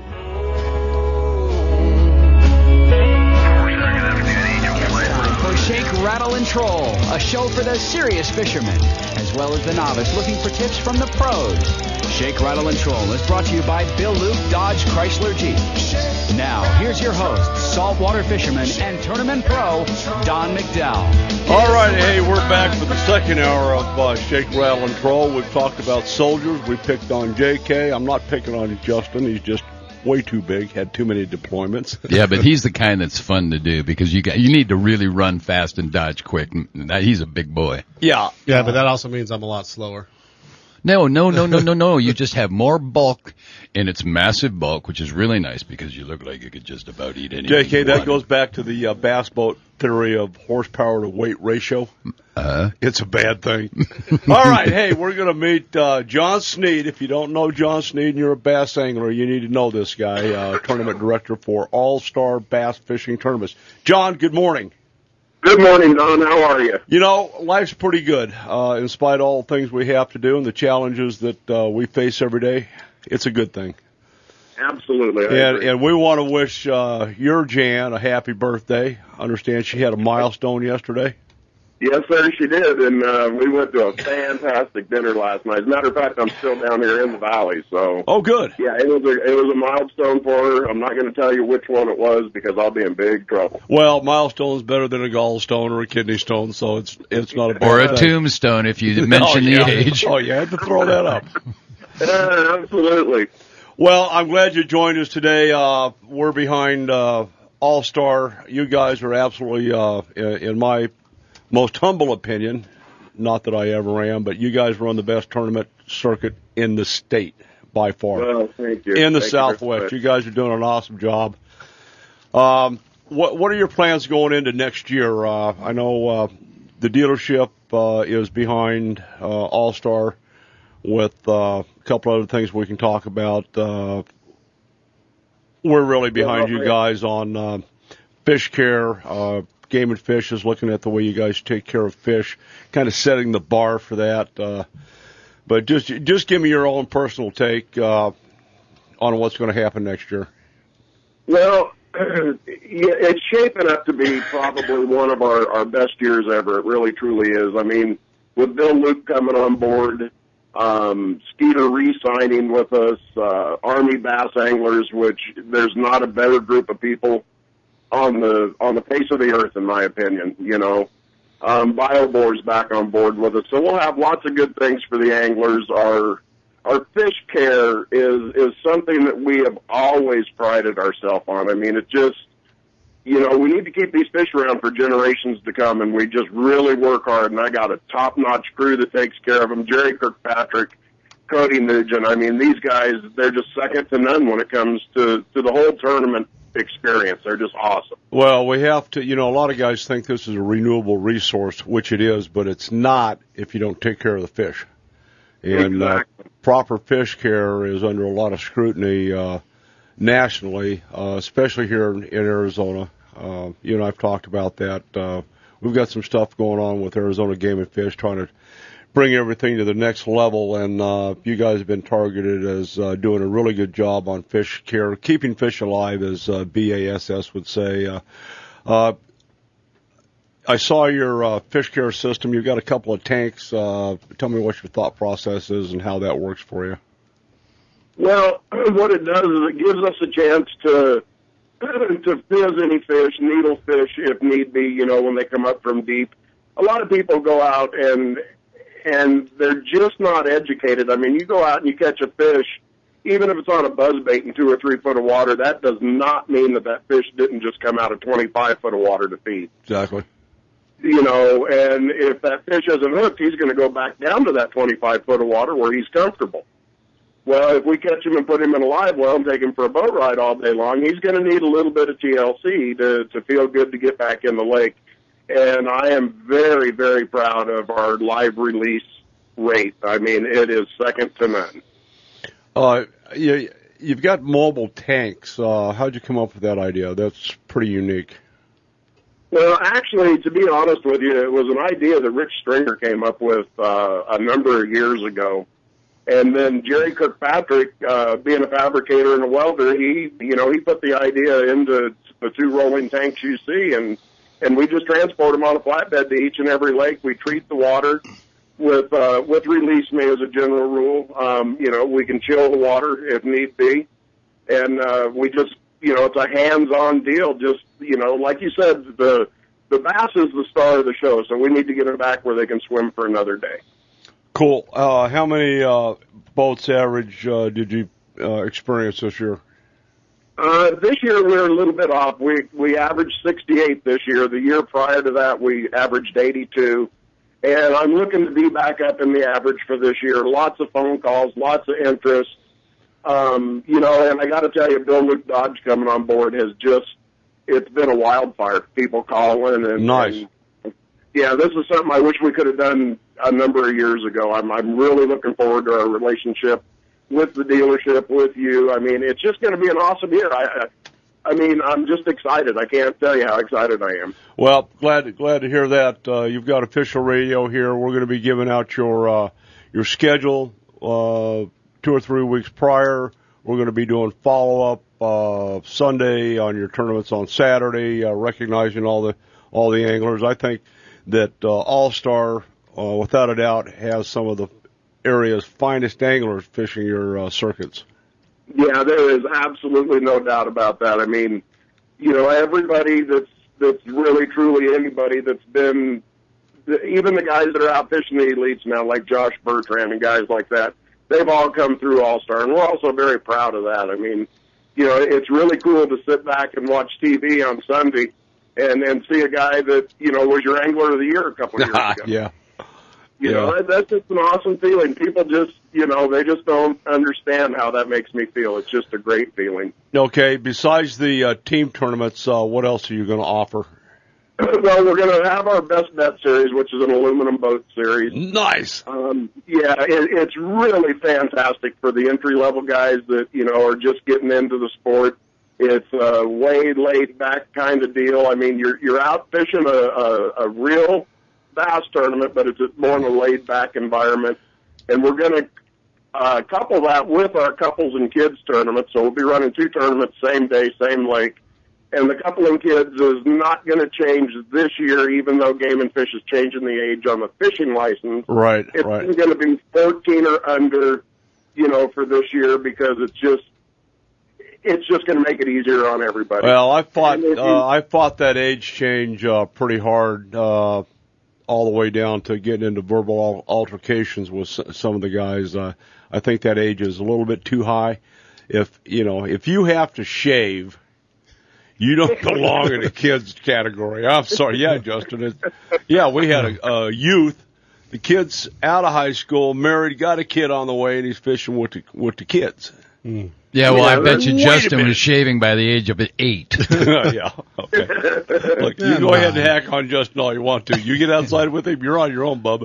For Shake, Rattle, and Troll, a show for the serious fishermen, as well as the novice looking for tips from the pros. Shake, Rattle, and Troll is brought to you by Bill Luke Dodge Chrysler Jeep. Now, here's your host, saltwater fisherman and tournament pro, Don McDowell. All right, hey, we're back for the second hour of Shake, Rattle, and Troll. We've talked about soldiers. We picked on JK. I'm not picking on Justin. He's just way too big, had too many deployments. Yeah, but he's the kind that's fun to do because you need to really run fast and dodge quick. He's a big boy. Yeah. Yeah, but that also means I'm a lot slower. No. You just have more bulk, and it's massive bulk, which is really nice because you look like you could just about eat anything. JK, that goes back to the bass boat theory of horsepower to weight ratio. It's a bad thing. All right, hey, we're going to meet John Sneed. If you don't know John Sneed and you're a bass angler, you need to know this guy, tournament director for All-Star Bass Fishing Tournaments. John, good morning. Good morning, Don. How are you? You know, life's pretty good. In spite of all the things we have to do and the challenges that we face every day, it's a good thing. Absolutely. And we want to wish your Jan a happy birthday. I understand she had a milestone yesterday. Yes, sir, she did. And we went to a fantastic dinner last night. As a matter of fact, I'm still down here in the valley. So. Oh, good. Yeah, it was a milestone for her. I'm not going to tell you which one it was because I'll be in big trouble. Well, milestone's better than a gallstone or a kidney stone, so it's not a bad or a thing. tombstone if you mention the age. Oh, you had to throw that up. Absolutely. Well, I'm glad you joined us today. We're behind All-Star. You guys are absolutely, in my most humble opinion, not that I ever am, but you guys run the best tournament circuit in the state by far. Well, thank you. In the Thank Southwest. You guys are doing an awesome job. What are your plans going into next year? I know the dealership is behind All-Star with a couple other things we can talk about. We're really behind you guys on fish care. Game and Fish is looking at the way you guys take care of fish, kind of setting the bar for that. But just give me your own personal take on what's going to happen next year. Well, it's shaping up to be probably one of our best years ever. It really, truly is. I mean, with Bill Luke coming on board, Skeeter re-signing with us, Army Bass Anglers, which there's not a better group of people on the face of the earth, in my opinion. You know, BioBore's back on board with us, so we'll have lots of good things for the anglers. Our fish care is something that we have always prided ourselves on. I mean, it just, you know, we need to keep these fish around for generations to come, and we just really work hard. And I got a top-notch crew that takes care of them. Jerry Kirkpatrick, Cody Nugent. I mean, these guys, they're just second to none when it comes to the whole tournament experience. They're just awesome. Well, we have to, you know, a lot of guys think this is a renewable resource, which it is, but it's not if you don't take care of the fish. And Exactly. Proper fish care is under a lot of scrutiny nationally, especially here in Arizona. You and I have talked about that. We've got some stuff going on with Arizona Game and Fish, trying to bring everything to the next level, and you guys have been targeted as doing a really good job on fish care, keeping fish alive, as BASS would say. I saw your fish care system. You've got a couple of tanks. Tell me what your thought process is and how that works for you. Well, what it does is it gives us a chance to fizz any fish, needle fish if need be, when they come up from deep. A lot of people go out and they're just not educated. I mean, you go out and you catch a fish, even if it's on a buzzbait in 2 or 3 foot of water, that does not mean that fish didn't just come out of 25 foot of water to feed. Exactly. And if that fish isn't hooked, he's going to go back down to that 25 foot of water where he's comfortable. Well, if we catch him and put him in a live well and take him for a boat ride all day long, he's going to need a little bit of TLC to feel good to get back in the lake. And I am very, very proud of our live release rate. I mean, it is second to none. You've got mobile tanks. How'd you come up with that idea? That's pretty unique. Well, actually, to be honest with you, it was an idea that Rich Stringer came up with a number of years ago. And then Jerry Kirkpatrick, being a fabricator and a welder, he put the idea into the 2 rolling tanks you see, and we just transport them on a flatbed to each and every lake. We treat the water with release me as a general rule. We can chill the water if need be, and we just, it's a hands-on deal. Just, like you said, the bass is the star of the show, so we need to get them back where they can swim for another day. Cool. How many boats average did you experience this year? This year we're a little bit off. We averaged 68 this year. The year prior to that we averaged 82. And I'm looking to be back up in the average for this year. Lots of phone calls, lots of interest. And I got to tell you, Bill Luke Dodge coming on board it's been a wildfire. People calling and nice. Yeah, this is something I wish we could have done a number of years ago. I'm really looking forward to our relationship with the dealership, with you. I mean, it's just going to be an awesome year. I'm just excited. I can't tell you how excited I am. Well, glad to hear that. You've got official radio here. We're going to be giving out your schedule 2 or 3 weeks prior. We're going to be doing follow-up Sunday on your tournaments on Saturday, recognizing all the anglers. I think that All-Star, without a doubt, has some of the area's finest anglers fishing your circuits. Yeah, there is absolutely no doubt about that. I mean, everybody that's really, truly anybody that's been, even the guys that are out fishing the elites now, like Josh Bertrand and guys like that, they've all come through All-Star, and we're also very proud of that. I mean, it's really cool to sit back and watch TV on Sunday and see a guy that, was your Angler of the Year a couple of years ago. Yeah. That's just an awesome feeling. People just, they just don't understand how that makes me feel. It's just a great feeling. Okay, besides the team tournaments, what else are you going to offer? Well, we're going to have our Best Bet series, which is an aluminum boat series. Nice. It's really fantastic for the entry-level guys that, are just getting into the sport. It's a way laid-back kind of deal. I mean, you're out fishing a real bass tournament, but it's more in a laid-back environment. And we're going to couple that with our couples and kids tournament. So we'll be running 2 tournaments, same day, same lake. And the couple and kids is not going to change this year, even though Game and Fish is changing the age on the fishing license. Right, it's right. going to be 14 or under, for this year, because it's just going to make it easier on everybody. Well, I fought that age change pretty hard, all the way down to getting into verbal altercations with some of the guys. I think that age is a little bit too high. If you have to shave, you don't belong in the kids category. I'm sorry. Yeah, Justin. We had a youth. The kid's out of high school, married, got a kid on the way, and he's fishing with the kids. Yeah, well, I bet you Justin was shaving by the age of 8. Yeah, okay. Look, you go ahead and hack on Justin all you want to. You get outside with him, you're on your own, bubba.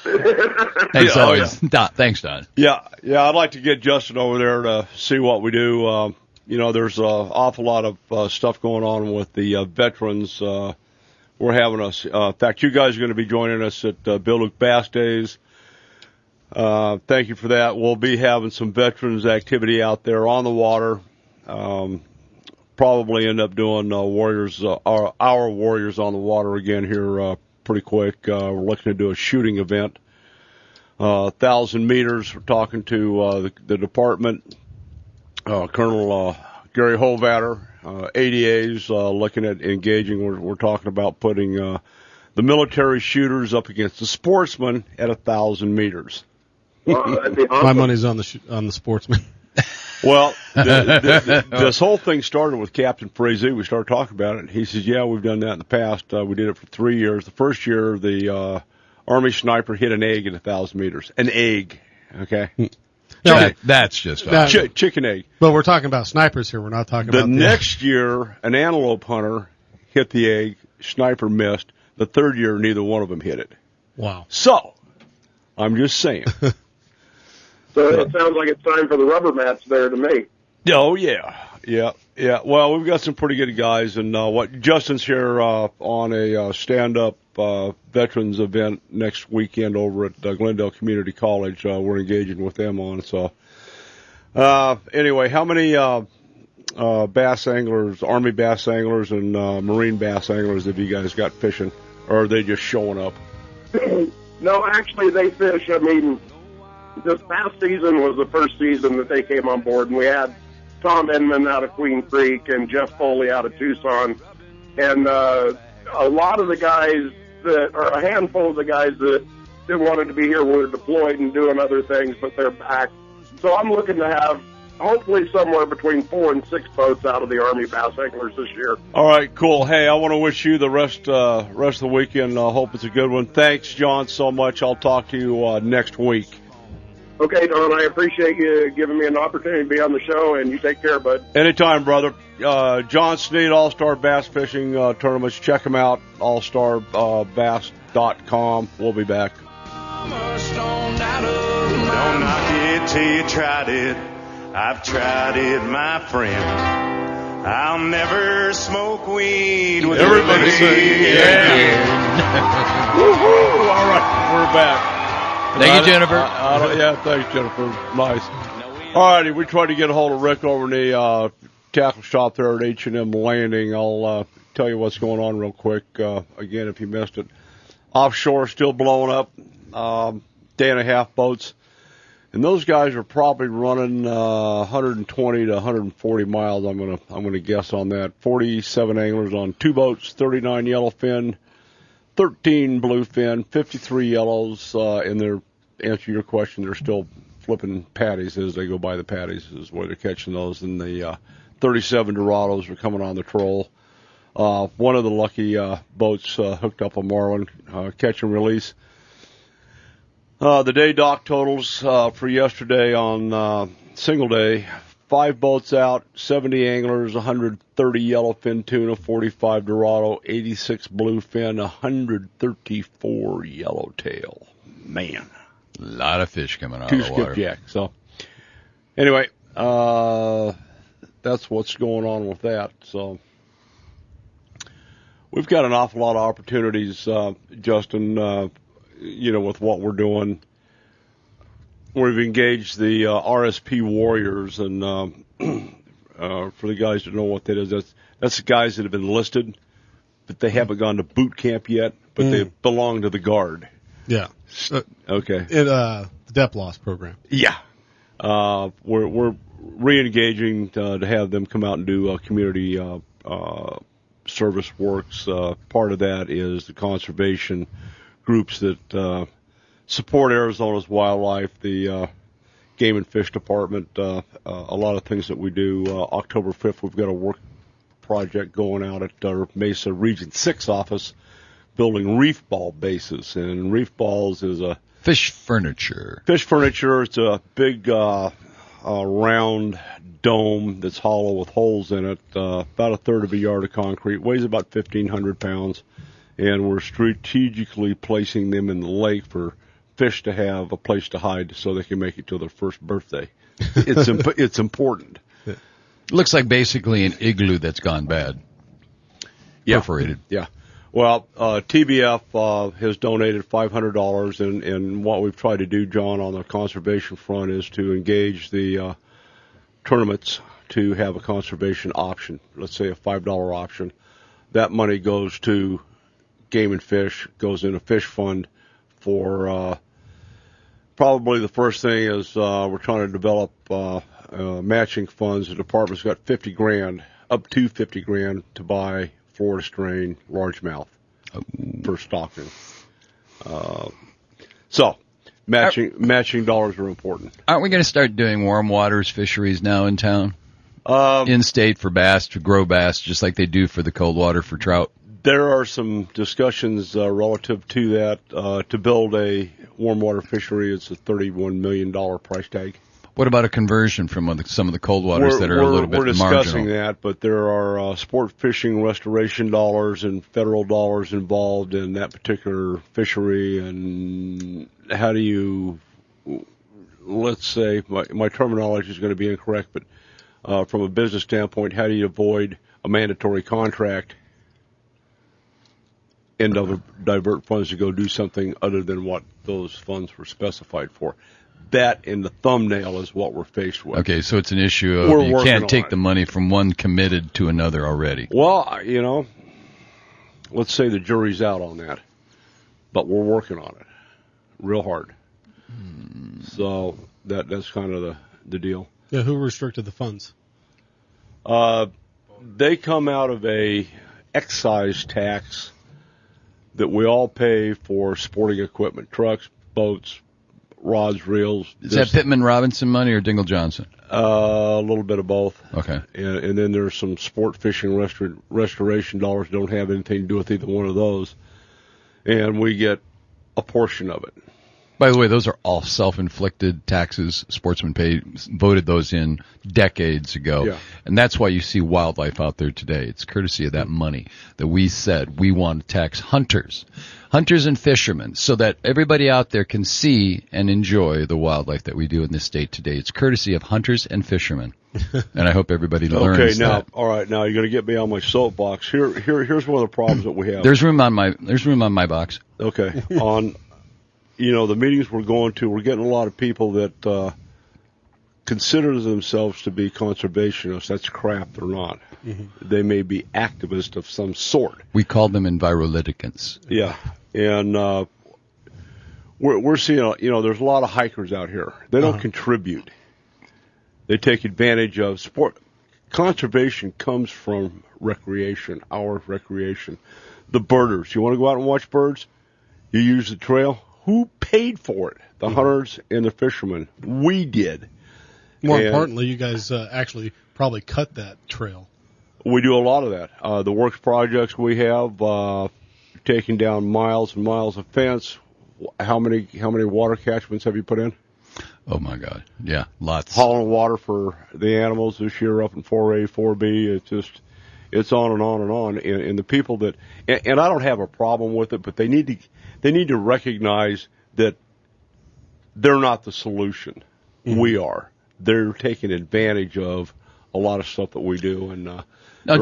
Thanks, always. Don, thanks, Don. Yeah, I'd like to get Justin over there to see what we do. There's an awful lot of stuff going on with the veterans. We're having in fact, you guys are going to be joining us at Bill Luke Bass Days. Thank you for that. We'll be having some veterans activity out there on the water. probably end up doing Warriors, our Warriors on the water again here pretty quick. We're looking to do a shooting event. 1,000 meters. We're talking to the department, Colonel Gary Hovatter, ADAs, looking at engaging. We're talking about putting the military shooters up against the sportsmen at 1,000 meters. That'd be awesome. My money's on the sportsman. Well, this whole thing started with Captain Frazee. We started talking about it. He says, yeah, we've done that in the past. We did it for 3 years. The first year, the Army sniper hit an egg at 1,000 meters. An egg, okay? That's just Chicken egg. But we're talking about snipers here. We're not talking about the next year, an antelope hunter hit the egg. Sniper missed. The third year, neither one of them hit it. Wow. So, I'm just saying. So it sounds like it's time for the rubber mats there to me. Oh, yeah. Well, we've got some pretty good guys, and Justin's here on a stand-up veterans event next weekend over at Glendale Community College. We're engaging with them on. So, anyway, how many bass anglers, Army bass anglers, and Marine bass anglers have you guys got fishing, or are they just showing up? No, actually, they fish. I mean, this past season was the first season that they came on board, and we had Tom Inman out of Queen Creek and Jeff Foley out of Tucson. And a lot of the guys or a handful of the guys that wanted to be here were deployed and doing other things, but they're back. So I'm looking to have hopefully somewhere between 4 and 6 boats out of the Army bass anglers this year. All right, cool. Hey, I want to wish you the rest of the weekend. I hope it's a good one. Thanks, John, so much. I'll talk to you next week. Okay, Don, I appreciate you giving me an opportunity to be on the show, and you take care, bud. Anytime, brother. John Sneed, All-Star Bass Fishing Tournaments. Check them out, allstarbass.com. We'll be back. Don't knock it till you tried it. I've tried it, my friend. I'll never smoke weed with everybody singing again. Woohoo! All right, we're back. Thank you, Jennifer. Yeah, thanks, Jennifer. Nice. All righty, we tried to get a hold of Rick over in the tackle shop there at H&M Landing. I'll tell you what's going on real quick. Again, if you missed it, offshore still blowing up. Day and a half boats, and those guys are probably running 120 to 140 miles. I'm gonna guess on that. 47 anglers on 2 boats, 39 yellowfin, 13 bluefin, 53 yellows, and they're, answer your question, they're still flipping patties as they go by the patties is where they're catching those, and the 37 Dorados are coming on the troll. One of the lucky boats hooked up a marlin, catch and release. The day dock totals for yesterday on single day, 5 boats out, 70 anglers, 130 yellowfin tuna, 45 Dorado, 86 bluefin, 134 yellowtail. Man. A lot of fish coming out 2 of the water. skipjack. So, anyway, that's what's going on with that. So, we've got an awful lot of opportunities, Justin, with what we're doing. We've engaged the RSP Warriors, and for the guys to know what that is, that's the guys that have been enlisted, but they haven't gone to boot camp yet, but they belong to the Guard. Yeah. Okay. In the DEP-LOS program. Yeah. We're re-engaging to have them come out and do community service works. Part of that is the conservation groups that support Arizona's wildlife, the Game and Fish Department, a lot of things that we do. October 5th, we've got a work project going out at our Mesa Region 6 office, building reef ball bases. And reef balls is a Fish furniture. Fish furniture. It's a big round dome that's hollow with holes in it, about a third of a yard of concrete, weighs about 1,500 pounds. And we're strategically placing them in the lake for fish to have a place to hide so they can make it to their first birthday. It's important. Looks like basically an igloo that's gone bad. Yeah. Perforated. Yeah. Well, TBF has donated $500, and what we've tried to do, John, on the conservation front is to engage the tournaments, to have a conservation option, let's say a $5 option, that money goes to Game and Fish, goes in a fish fund for probably the first thing is we're trying to develop matching funds. The department's got $50,000, up to $50,000 to buy Florida strain largemouth for stocking. So matching dollars are important. Aren't we going to start doing warm waters fisheries now in town? In state for bass, to grow bass, just like they do for the cold water for trout? There are some discussions relative to that. To build a warm water fishery, it's a $31 million price tag. What about a conversion from some of the cold waters that are a little bit marginal? We're discussing that, but there are sport fishing restoration dollars and federal dollars involved in that particular fishery. And how do you, let's say, my terminology is going to be incorrect, but from a business standpoint, how do you avoid a mandatory contract and divert funds to go do something other than what those funds were specified for? That in the thumbnail is what we're faced with. Okay, so it's an issue of you can't take the money from one committed to another already. Well, let's say the jury's out on that, but we're working on it real hard. So that's kind of the deal. Yeah, who restricted the funds? They come out of a excise tax that we all pay for sporting equipment, trucks, boats, rods, reels. Is that Pittman Robinson money or Dingle Johnson? A little bit of both. Okay. And then there's some sport fishing restoration dollars. Don't have anything to do with either one of those. And we get a portion of it. By the way, those are all self-inflicted taxes. Sportsmen voted those in decades ago. Yeah. And that's why you see wildlife out there today. It's courtesy of that money that we said we want to tax hunters and fishermen, so that everybody out there can see and enjoy the wildlife that we do in this state today. It's courtesy of hunters and fishermen. And I hope everybody learns that. All right, now you're going to get me on my soapbox. Here's one of the problems that we have. There's room on my box. Okay. On the meetings we're going to, we're getting a lot of people that consider themselves to be conservationists. That's crap. They're not. Mm-hmm. They may be activists of some sort. We call them enviroliticants. Yeah. And we're seeing, there's a lot of hikers out here. They don't contribute. They take advantage of sport. Conservation comes from recreation, our recreation. The birders. You want to go out and watch birds? You use the trail. Who paid for it? The hunters and the fishermen. We did. More importantly, you guys actually probably cut that trail. We do a lot of that. The works projects we have, taking down miles and miles of fence. How many water catchments have you put in? Oh my God, yeah, lots. Hauling water for the animals this year up in 4A, 4B. It's on and on and on. And the people that, and I don't have a problem with it, but they need to recognize that they're not the solution. Mm-hmm. We are. They're taking advantage of a lot of stuff that we do. And no,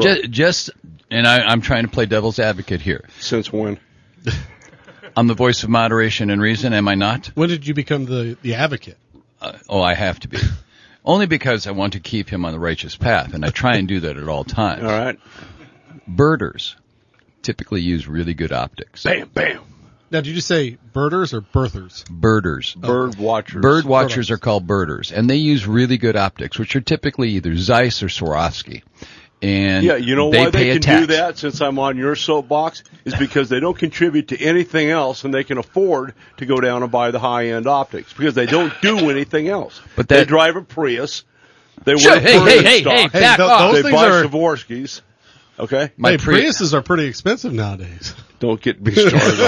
and I'm trying to play devil's advocate here. Since when? I'm the voice of moderation and reason, am I not? When did you become the advocate? I have to be. Only because I want to keep him on the righteous path, and I try and do that at all times. All right. Birders typically use really good optics. Bam, bam. Now, did you say birders or birthers? Birders. Bird watchers. Bird watchers are called birders, and they use really good optics, which are typically either Zeiss or Swarovski. And yeah, you know why they can tax. do that, since I'm on your soapbox, is because they don't contribute to anything else, and they can afford to go down and buy the high-end optics, because they don't do anything else. But they drive a Prius. They wear hey, back off. They buy Swarovskis. Okay? Priuses are pretty expensive nowadays. Don't get me started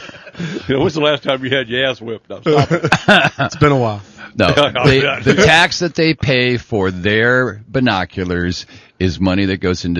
on when's the last time you had your ass whipped? No, stop it. It's been a while. No, the tax that they pay for their binoculars is money that goes into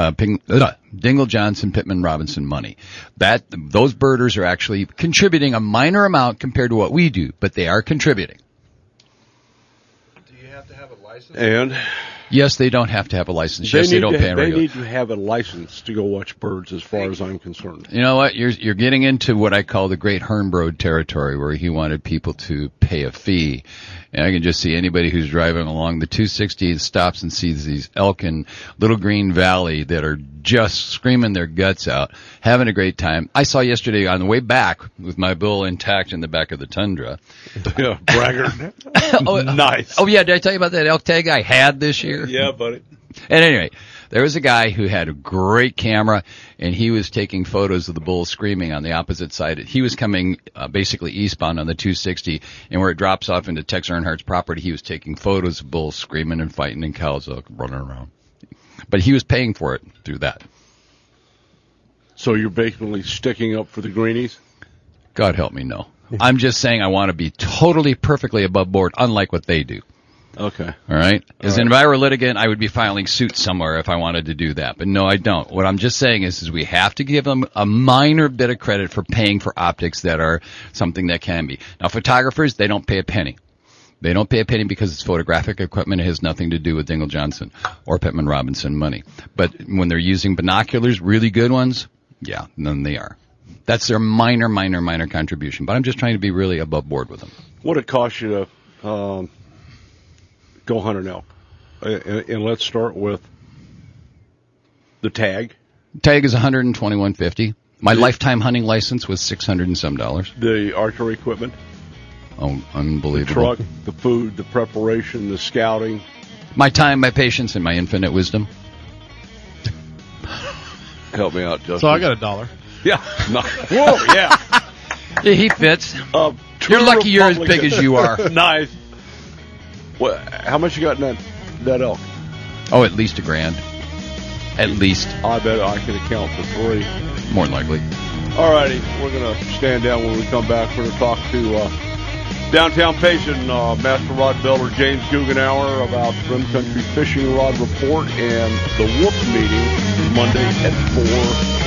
Dingle Johnson, Pittman Robinson money. Those birders are actually contributing a minor amount compared to what we do, but they are contributing. Do you have to have a license? And Yes, they don't have to have a license. Yes, they don't pay a They regular. need to have a license to go watch birds, as far as I'm concerned. You know what? You're getting into what I call the Great Hernbrode territory, where he wanted people to pay a fee. And I can just see anybody who's driving along the 260 stops and sees these elk in Little Green Valley that are just screaming their guts out, having a great time. I saw yesterday on the way back with my bull intact in the back of the Tundra. Yeah, braggart. Nice. Oh yeah, did I tell you about that elk tag I had this year? Yeah, buddy. At any rate, there was a guy who had a great camera, and he was taking photos of the bull screaming on the opposite side. He was coming basically eastbound on the 260, and where it drops off into Tex Earnhardt's property, he was taking photos of bulls screaming and fighting and cows running around. But he was paying for it through that. So you're basically sticking up for the greenies? God help me, no. I'm just saying I want to be totally, perfectly above board, unlike what they do. Okay. All right? As if I were a litigant, I would be filing suit somewhere if I wanted to do that. But no, I don't. What I'm just saying is we have to give them a minor bit of credit for paying for optics that are something that can be. Now, photographers, they don't pay a penny. They don't pay a penny because it's photographic equipment. It has nothing to do with Dingle Johnson or Pittman Robinson money. But when they're using binoculars, really good ones, yeah, then they are. That's their minor contribution. But I'm just trying to be really above board with them. What it costs you to go hunt an elk? And let's start with the tag. Tag is $121.50. My lifetime hunting license was $600 and some. The archery equipment. Oh, The unbelievable. truck, the food, the preparation, the scouting. My time, my patience, and my infinite wisdom. Help me out, Justin. So I got $1. Yeah. No. Whoa, yeah. Yeah, he fits. True You're lucky you're as big Republican. as you are. Nice. What? How much you got in that elk? Oh, at least $1,000. At least. I bet I can account for 3. More than likely. All righty, we're going to stand down when we come back. We're going to talk to Downtown Payson Master Rod Builder James Guggenauer about Rim Country Fishing Rod Report and the Wolf meeting Monday at 4.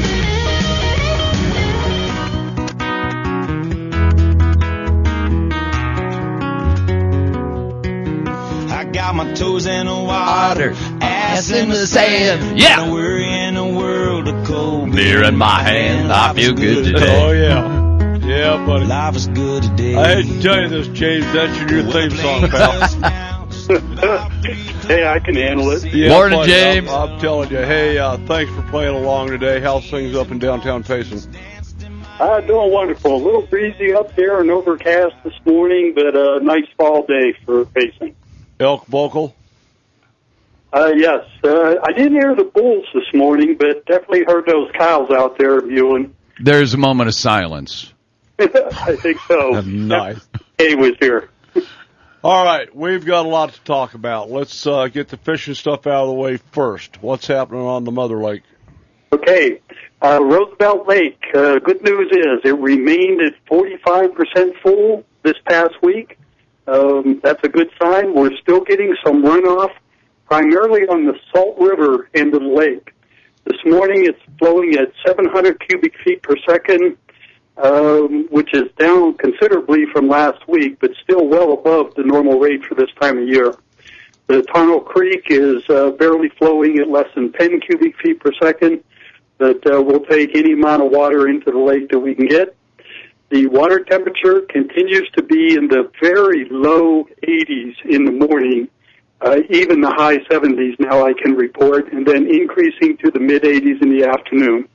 I got my toes in the water, ass in the sand. Yeah. Not a worry in a world of cold Beer in my hand, I feel good today. Oh, yeah. Yeah, buddy. Life is good today. I hate to tell you this, James. That's your new theme song, pal. Hey, I can handle it. Yeah, Morning, buddy, James. I'm telling you. Hey, thanks for playing along today. How's things up in downtown Payson? Doing wonderful. A little breezy up there and overcast this morning, but a nice fall day for Payson. Elk vocal? Yes. I didn't hear the bulls this morning, but definitely heard those cows out there viewing. There's a moment of silence. I think so. Nice. Hey was here. All right, we've got a lot to talk about. Let's get the fishing stuff out of the way first. What's happening on the Mother Lake? Okay. Roosevelt Lake, good news is it remained at 45% full this past week. That's a good sign. We're still getting some runoff, primarily on the Salt River end of the lake. This morning it's flowing at 700 cubic feet per second, which is down considerably from last week, but still well above the normal rate for this time of year. The Tunnel Creek is barely flowing at less than 10 cubic feet per second, but we'll take any amount of water into the lake that we can get. The water temperature continues to be in the very low 80s in the morning, even the high 70s now I can report, and then increasing to the mid-80s in the afternoon.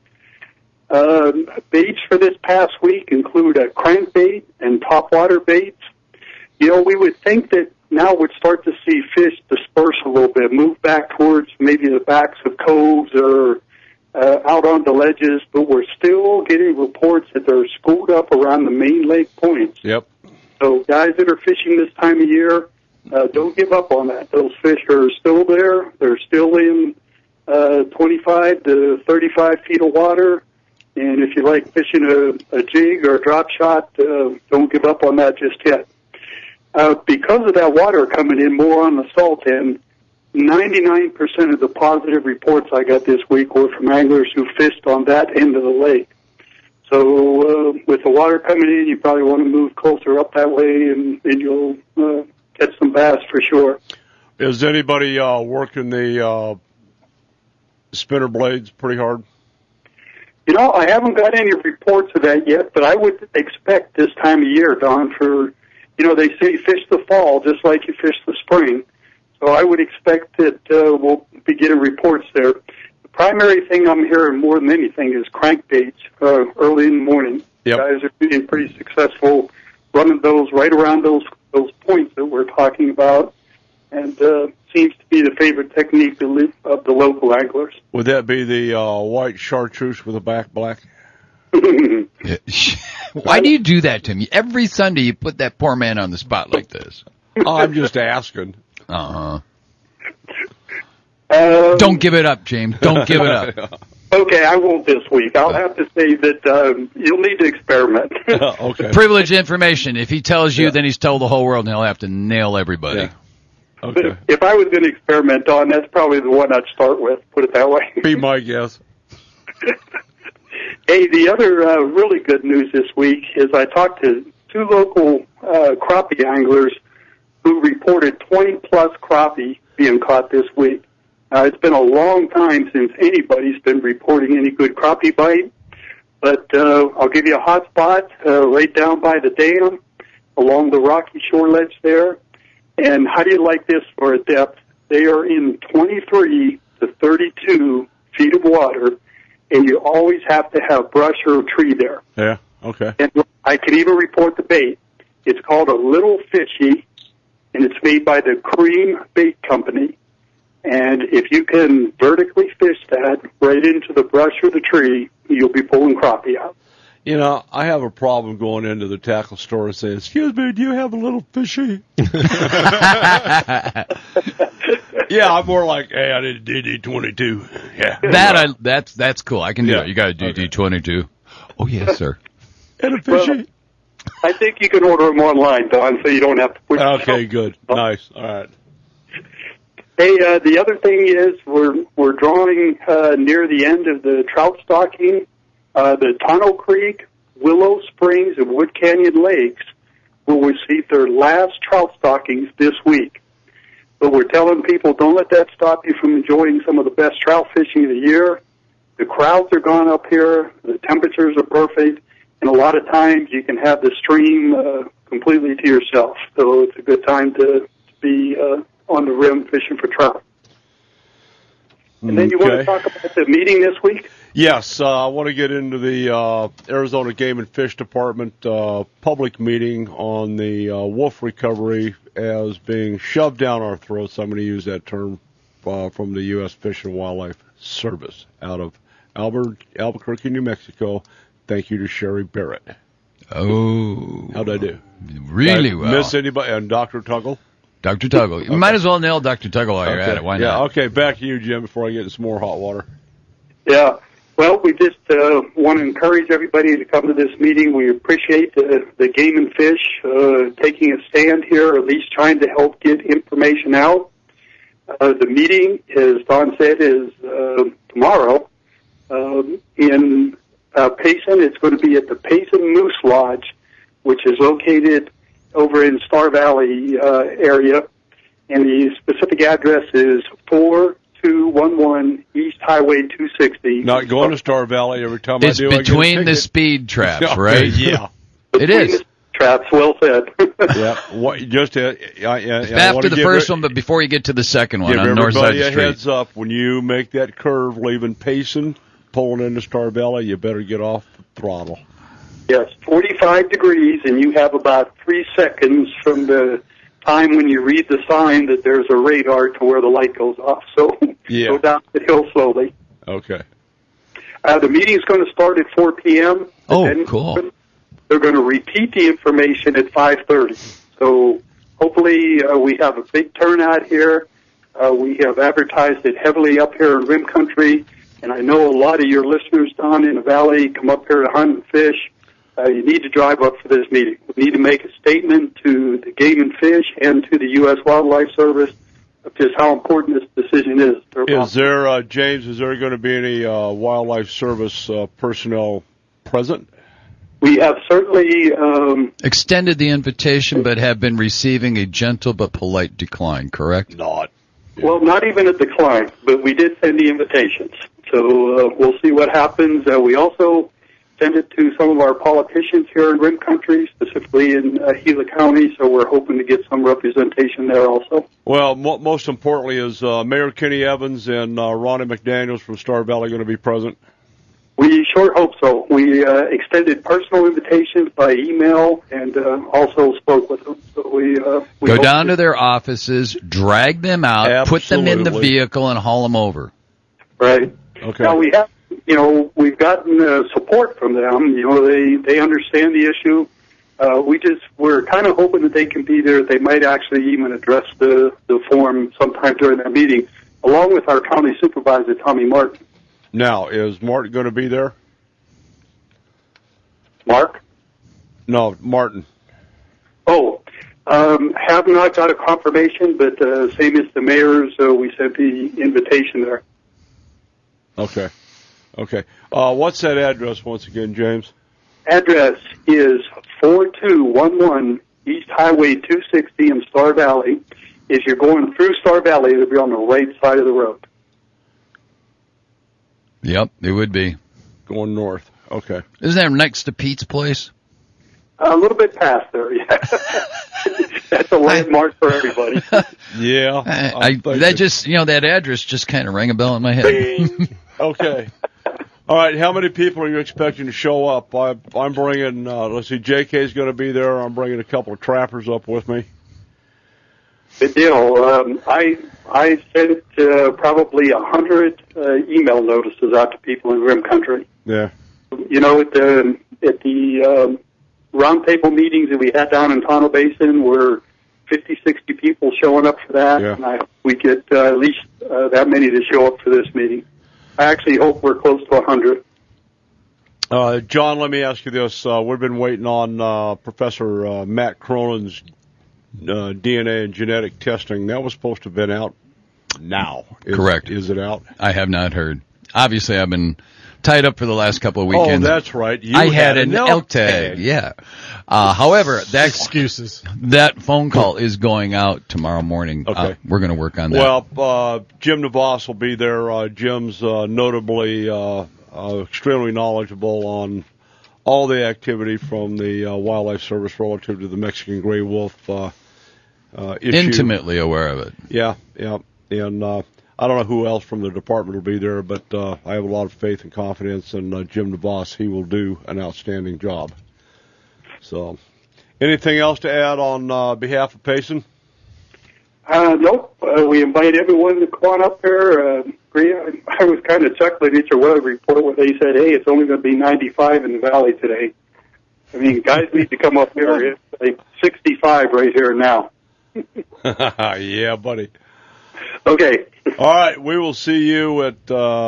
Baits for this past week include crankbait and topwater baits. You know, we would think that now we'd start to see fish disperse a little bit, move back towards maybe the backs of coves or out on the ledges, but we're still getting reports that they're schooled up around the main lake points. Yep. So guys that are fishing this time of year, don't give up on that. Those fish are still there. They're still in 25 to 35 feet of water. And if you like fishing a jig or a drop shot, don't give up on that just yet. Because of that water coming in more on the salt end, 99% of the positive reports I got this week were from anglers who fished on that end of the lake. So with the water coming in, you probably want to move closer up that way, and you'll catch some bass for sure. Is anybody working the spinner blades pretty hard? You know, I haven't got any reports of that yet, but I would expect this time of year, Don, for, they say fish the fall just like you fish the spring. So I would expect that we'll be getting reports there. The primary thing I'm hearing more than anything is crankbaits early in the morning. Yep. Guys are being pretty successful running those right around those points that we're talking about, and seems to be the favorite technique of the local anglers. Would that be the white chartreuse with a back black? Why do you do that to me? Every Sunday you put that poor man on the spot like this. I'm just asking. Uh-huh. Don't give it up, James. Don't give it up. Okay, I won't this week. I'll have to say that you'll need to experiment. Okay. Privileged information. If he tells you, then he's told the whole world, and he'll have to nail everybody. Yeah. Okay. If I was going to experiment, Don, that's probably the one I'd start with, put it that way. Be my guess. Hey, the other really good news this week is I talked to two local crappie anglers who reported 20-plus crappie being caught this week. It's been a long time since anybody's been reporting any good crappie bite, but I'll give you a hot spot right down by the dam along the rocky shore ledge there. And how do you like this for a depth? They are in 23 to 32 feet of water, and you always have to have brush or a tree there. Yeah, okay. And I can even report the bait. It's called a Little Fishy, and it's made by the Cream Bait Company. And if you can vertically fish that right into the brush or the tree, you'll be pulling crappie out. I have a problem going into the tackle store and saying, "Excuse me, do you have a little fishy?" Yeah, I'm more like, "Hey, I did a DD22." Yeah, That's cool. I can do it. You got a DD22. Oh yes, sir. And a fishy. Well, I think you can order them online, Don, so you don't have to put. Okay, good, nice, all right. Hey, the other thing is we're drawing near the end of the trout stocking. The Tunnel Creek, Willow Springs, and Wood Canyon Lakes will receive their last trout stockings this week. But we're telling people, don't let that stop you from enjoying some of the best trout fishing of the year. The crowds are gone up here. The temperatures are perfect. And a lot of times you can have the stream completely to yourself. So it's a good time to be on the rim fishing for trout. And then you want to talk about the meeting this week? Yes, I want to get into the Arizona Game and Fish Department public meeting on the wolf recovery as being shoved down our throats. I'm going to use that term from the U.S. Fish and Wildlife Service out of Albuquerque, New Mexico. Thank you to Sherry Barrett. Oh. How'd I do? Really well. Miss anybody? And Dr. Tuggle? Dr. Tuggle. You might as well nail Dr. Tuggle while you're at it. Why not? Yeah, okay, back to you, Jim, before I get into some more hot water. Yeah. Well, we just want to encourage everybody to come to this meeting. We appreciate the Game and Fish taking a stand here, or at least trying to help get information out. The meeting, as Don said, is tomorrow in Payson. It's going to be at the Payson Moose Lodge, which is located over in Star Valley area, and the specific address is 4211 East Highway 260. Not going to Star Valley every time It's I do. between the speed traps, Okay, right? Yeah. It is. Traps, well said. Yeah. What, just After the first one, but before you get to the second one give on north side of everybody the a street. heads up. When you make that curve leaving Payson, pulling into Star Valley, you better get off the throttle. Yes, 45 degrees, and you have about 3 seconds from the time when you read the sign that there's a radar to where the light goes off. So go down the hill slowly. Okay. The meeting's going to start at 4 p.m. Oh, cool. They're going to repeat the information at 5:30. So hopefully we have a big turnout here. We have advertised it heavily up here in Rim Country, and I know a lot of your listeners down in the valley come up here to hunt and fish. You need to drive up for this meeting. We need to make a statement to the Game and Fish and to the U.S. Wildlife Service of just how important this decision is. Is there, James, is there going to be any Wildlife Service personnel present? We have certainly, Extended the invitation, but have been receiving a gentle but polite decline, correct? Not. well, not even a decline, but we did send the invitations. So we'll see what happens. We also sent it to some of our politicians here in Rim Country, specifically in Gila County, so we're hoping to get some representation there also. Well, most importantly, is Mayor Kenny Evans and Ronnie McDaniels from Star Valley going to be present? We sure hope so. We extended personal invitations by email and also spoke with them. So we Go down to their offices, drag them out, put them in the Absolutely. vehicle, and haul them over. Right. Okay. Now we have, we've gotten support from them. They understand the issue. We're kind of hoping that they can be there. They might actually even address the forum sometime during that meeting, along with our county supervisor, Tommy Martin. Now, is Martin going to be there? Mark? No, Martin. Oh, have not got a confirmation, but same as the mayor's, we sent the invitation there. Okay. What's that address once again, James? Address is 4211 East Highway 260 in Star Valley. If you're going through Star Valley, it'll be on the right side of the road. Yep, it would be. Going north. Okay. Isn't that next to Pete's place? A little bit past there, yeah. That's a landmark for everybody. Yeah. That address just kind of rang a bell in my head. Okay. All right. How many people are you expecting to show up? I'm bringing. Let's see. JK's going to be there. I'm bringing a couple of trappers up with me. Good deal. I sent probably 100 email notices out to people in Rim Country. Yeah. At the roundtable meetings that we had down in Tonto Basin, were 50, 60 people showing up for that, Yeah. and I hope we get at least that many to show up for this meeting. I actually hope we're close to 100. John, let me ask you this. We've been waiting on Professor Matt Cronin's DNA and genetic testing. That was supposed to have been out now. Correct. Is it out? I have not heard. Obviously, I've been tied up for the last couple of weekends. Oh, that's right. I had an elk tag. Yeah. However, Excuses. that phone call is going out tomorrow morning. Okay. We're going to work on that. Well, Jim DeVos will be there. Jim's notably extremely knowledgeable on all the activity from the Wildlife Service relative to the Mexican gray wolf issue. Intimately aware of it. Yeah. And I don't know who else from the department will be there, but I have a lot of faith and confidence in Jim DeVos. He will do an outstanding job. So, anything else to add on behalf of Payson? Nope. We invite everyone to come on up there. I was kind of chuckling at your weather report where they said, hey, it's only going to be 95 in the valley today. I mean, guys need to come up here. It's like 65 right here now. Yeah, buddy. Okay. All right, we will see you at,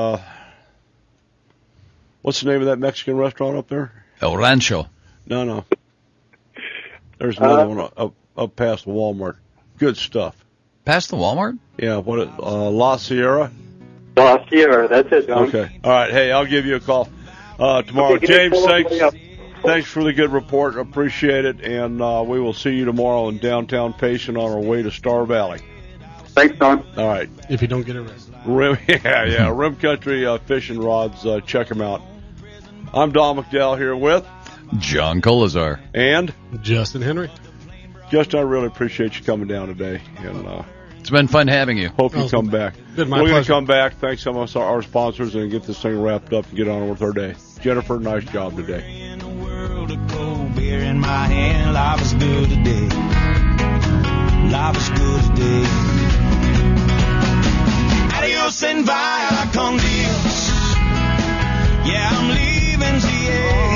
what's the name of that Mexican restaurant up there? El Rancho. No. There's another one up past the Walmart. Good stuff. Past the Walmart? Yeah, La Sierra? La Sierra, that's it, John. Okay. All right, hey, I'll give you a call tomorrow. Okay, James, thanks. thanks for the good report. Appreciate it, and we will see you tomorrow in downtown Payson on our way to Star Valley. Thanks, Don. All right. If you don't get arrested. Rim Country Fishing Rods. Check them out. I'm Don McDowell here with John Colazar. and Justin Henry. Justin. I really appreciate you coming down today, and It's been fun having you. hope you come back. Good, my We're going to pleasure. come back. Thanks so much to our sponsors and get this thing wrapped up and get on with our day. Jennifer, nice job today. In the world of cold beer in my hand, life is good today. Life is good today. Adios and vaya con Dios. Yeah, I'm leaving CA.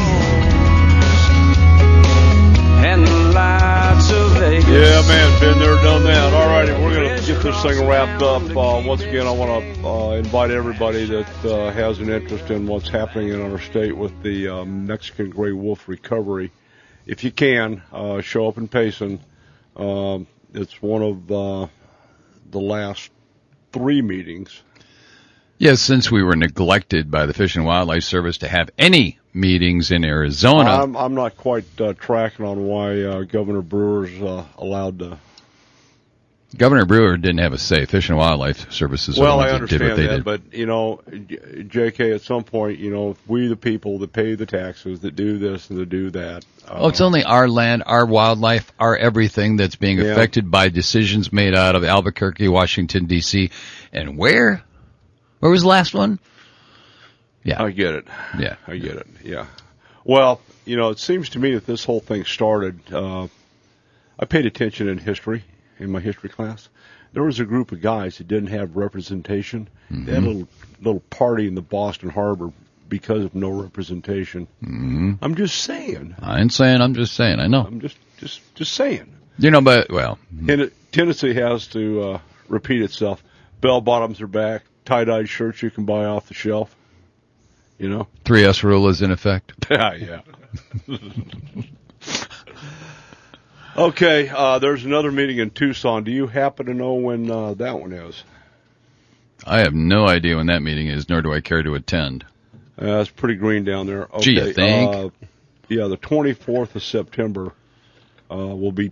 And the lights of Vegas. Yeah, man, been there, done that. All righty, we're going to get this thing wrapped up. Once again, I want to invite everybody that has an interest in what's happening in our state with the Mexican gray wolf recovery. If you can, show up in Payson. It's one of the last 3 meetings. Yes, since we were neglected by the Fish and Wildlife Service to have any meetings in Arizona. I'm not quite tracking on why Governor Brewer's allowed to. Governor Brewer didn't have a say. Fish and Wildlife Services. Well, are I the ones that did what understand they that, did. but, you know, JK, at some point, you know, we the people that pay the taxes, that do this and that do that. Oh, it's only our land, our wildlife, our everything that's being affected by decisions made out of Albuquerque, Washington, D.C. And where? Where was the last one? Yeah. I get it. Yeah. I get it. Yeah. Well, you know, it seems to me that this whole thing started, I paid attention in history, in my history class. There was a group of guys that didn't have representation. Mm-hmm. They had a little party in the Boston Harbor because of no representation. Mm-hmm. I'm just saying. I ain't saying, I'm just saying. I know. I'm just saying. You know, but, well. And tendency has to repeat itself. Bell bottoms are back. Tie-dye shirts you can buy off the shelf. You know? 3S rule is in effect. Yeah. Okay, there's another meeting in Tucson. Do you happen to know when that one is? I have no idea when that meeting is, nor do I care to attend. It's pretty green down there. Okay, Gee, you think? Yeah, the 24th of September will be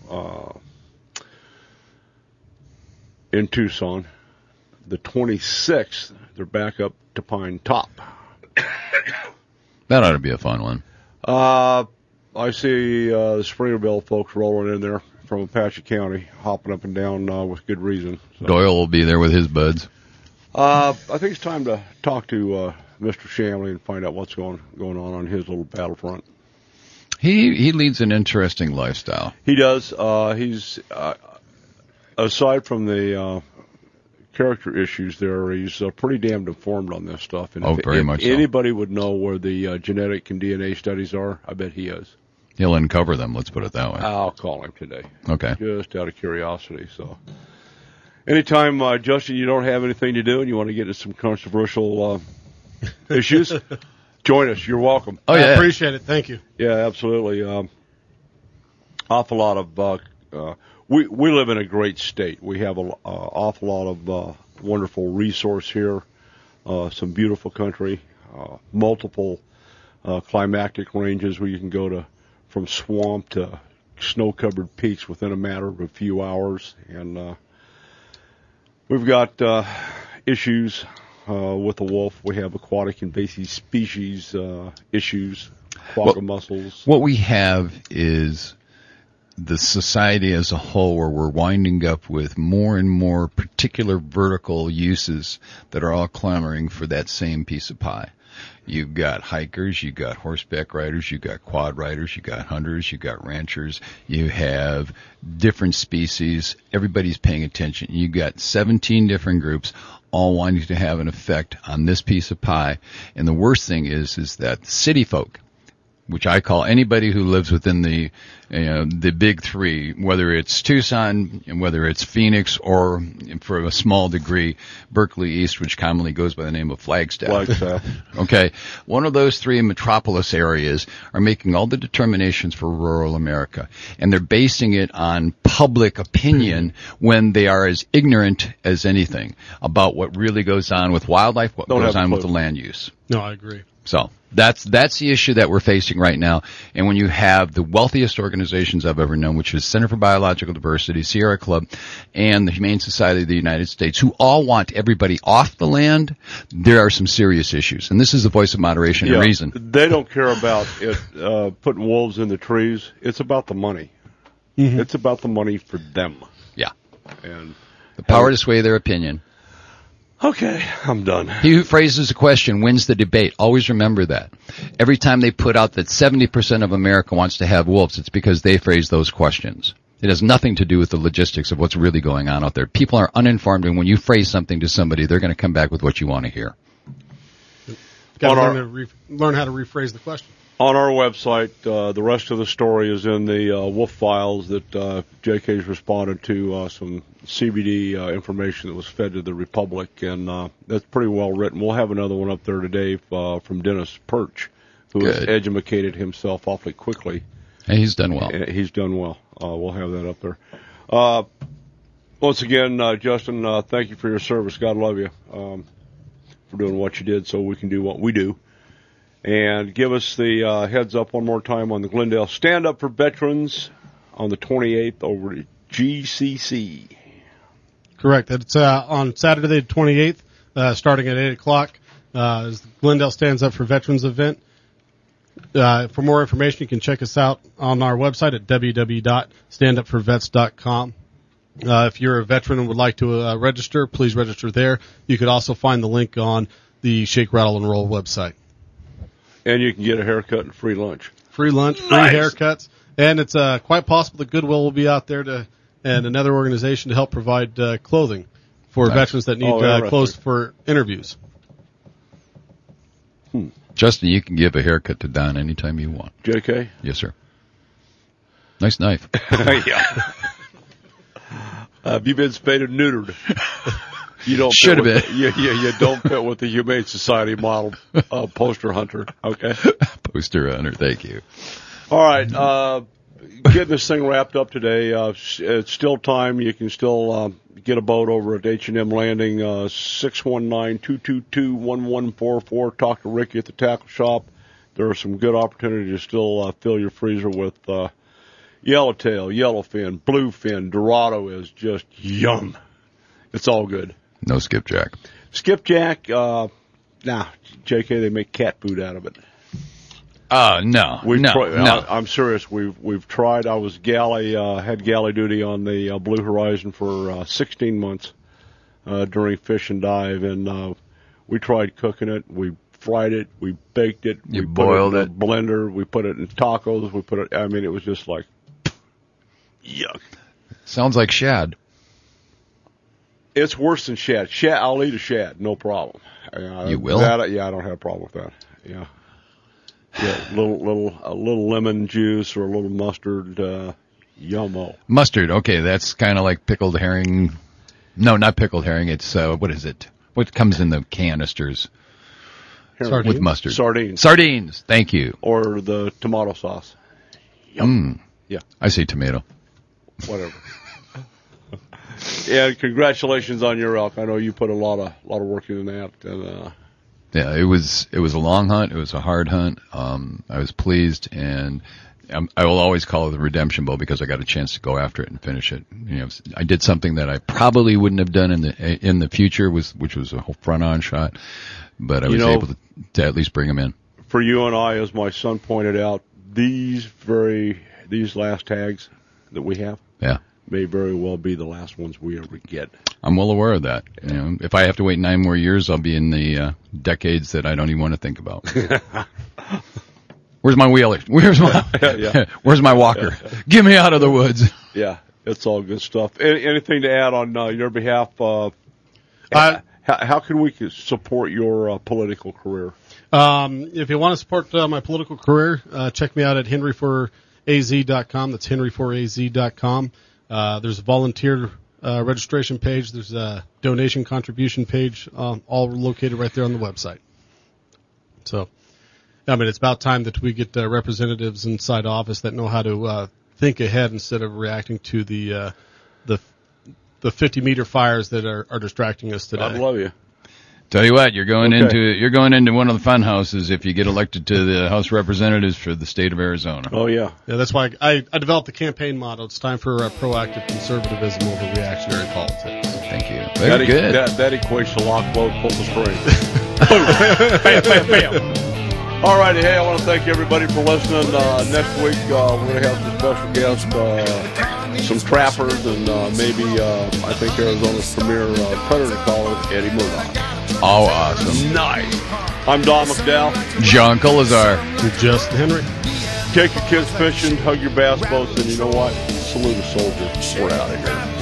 in Tucson. The 26th, they're back up to Pine Top. That ought to be a fun one. I see the Springerville folks rolling in there from Apache County, hopping up and down with good reason. So. Doyle will be there with his buds. I think it's time to talk to Mr. Shamley and find out what's going on his little battlefront. He leads an interesting lifestyle. He does. He's aside from the character issues there, he's pretty damned informed on this stuff. And very much so. Anybody would know where the genetic and DNA studies are, I bet he is. He'll uncover them, let's put it that way. I'll call him today. Okay. Just out of curiosity. So, anytime, Justin, you don't have anything to do and you want to get into some controversial issues, join us. You're welcome. Oh, yeah. I appreciate it. Thank you. Yeah, absolutely. Awful lot of we live in a great state. We have an awful lot of wonderful resource here, some beautiful country, multiple climatic ranges where you can go to from swamp to snow-covered peaks within a matter of a few hours. And we've got issues with the wolf. We have aquatic invasive species issues, quagga mussels. What we have is the society as a whole, where we're winding up with more and more particular vertical uses that are all clamoring for that same piece of pie. You've got hikers, you've got horseback riders, you've got quad riders, you've got hunters, you've got ranchers, you have different species. Everybody's paying attention. You've got 17 different groups all wanting to have an effect on this piece of pie. And the worst thing is that city folk, which I call anybody who lives within the big three, whether it's Tucson, and whether it's Phoenix, or for a small degree, Berkeley East, which commonly goes by the name of Flagstaff. Okay. One of those three metropolis areas are making all the determinations for rural America. And they're basing it on public opinion when they are as ignorant as anything about what really goes on with wildlife, what goes on with the land use. No, I agree. So that's the issue that we're facing right now. And when you have the wealthiest organizations I've ever known, which is Center for Biological Diversity, Sierra Club, and the Humane Society of the United States, who all want everybody off the land, there are some serious issues. And this is the voice of moderation and reason. They don't care about it putting wolves in the trees. It's about the money. Mm-hmm. It's about the money for them. Yeah. And the power to sway their opinion. Okay, I'm done. He who phrases a question wins the debate. Always remember that. Every time they put out that 70% of America wants to have wolves, it's because they phrase those questions. It has nothing to do with the logistics of what's really going on out there. People are uninformed, and when you phrase something to somebody, they're going to come back with what you want to hear. Got to learn how to rephrase the question. On our website, the rest of the story is in the wolf files that JK's responded to some CBD information that was fed to the Republic, and that's pretty well written. We'll have another one up there today from Dennis Perch, who has educated himself awfully quickly. And he's done well. He's done well. We'll have that up there. Once again, Justin, thank you for your service. God love you for doing what you did so we can do what we do. And give us the heads up one more time on the Glendale Stand Up for Veterans on the 28th over at GCC. Correct. It's on Saturday the 28th, starting at 8 o'clock. Is the Glendale Stands Up for Veterans event. For more information, you can check us out on our website at www.standupforvets.com. If you're a veteran and would like to register, please register there. You could also find the link on the Shake, Rattle, and Roll website. And you can get a haircut and free lunch. Free lunch, free haircuts, and it's quite possible that Goodwill will be out there and another organization to help provide clothing for veterans that need clothes for interviews. Justin, you can give a haircut to Don anytime you want. JK? Yes, sir. Nice knife. Yeah. Have you been spayed and neutered? You don't Should have been. You don't fit with the Humane Society model poster hunter. Okay. Poster hunter. Thank you. All right. Getting this thing wrapped up today. It's still time. You can still get a boat over at H&M Landing. 619-222-1144. Talk to Ricky at the tackle shop. There are some good opportunities to still fill your freezer with yellowtail, yellowfin, bluefin. Dorado is just yum. It's all good. No skipjack. Skipjack, JK, they make cat food out of it. No. I'm serious. We've tried. I was had galley duty on the Blue Horizon for 16 months during fish and dive, and we tried cooking it. We fried it. We baked it. You we boiled put it in a blender. We put it in tacos. It was just like yuck. Sounds like shad. It's worse than shad. I'll eat a shad, no problem. You will? I don't have a problem with that. Yeah. Yeah, a little lemon juice or a little mustard, yummo. Mustard, okay, that's kind of like pickled herring. No, not pickled herring. It's what is it? What comes in the canisters with mustard? Sardines. Thank you. Or the tomato sauce. Yum. Yeah. I say tomato. Whatever. Yeah, congratulations on your elk. I know you put a lot of work into that, and. Yeah, it was a long hunt. It was a hard hunt. I was pleased, and I will always call it the redemption bow because I got a chance to go after it and finish it. I did something that I probably wouldn't have done in the future, which was a whole front-on shot, but I was able to at least bring them in. For you and I, as my son pointed out, these last tags that we have, may very well be the last ones we ever get. I'm well aware of that. If I have to wait 9 more years, I'll be in the decades that I don't even want to think about. Where's my wheeler? Where's my walker? Get me out of the woods. Yeah, it's all good stuff. Anything to add on your behalf? How can we support your political career? If you want to support my political career, check me out at henry4az.com. That's henry4az.com. There's a volunteer registration page. There's a donation contribution page, all located right there on the website. So, it's about time that we get representatives inside office that know how to think ahead instead of reacting to the 50-meter fires that are distracting us today. I love you. Tell you what, you're going into one of the fun houses if you get elected to the House of Representatives for the state of Arizona. Oh yeah. Yeah, that's why I developed the campaign motto. It's time for proactive conservatism over reactionary politics. Thank you. Very good. That equates to lock, load, pull the string. Bam, bam, bam. All righty, hey, I want to thank everybody for listening. Next week we're going to have some special guests, some trappers, and maybe I think Arizona's premier predator caller, Eddie Murdoch. Oh, awesome. Nice. I'm Don McDowell. John Colazar. Justin Henry. Take your kids fishing, hug your bass boats, and you know what? Salute a soldier. We're out of here.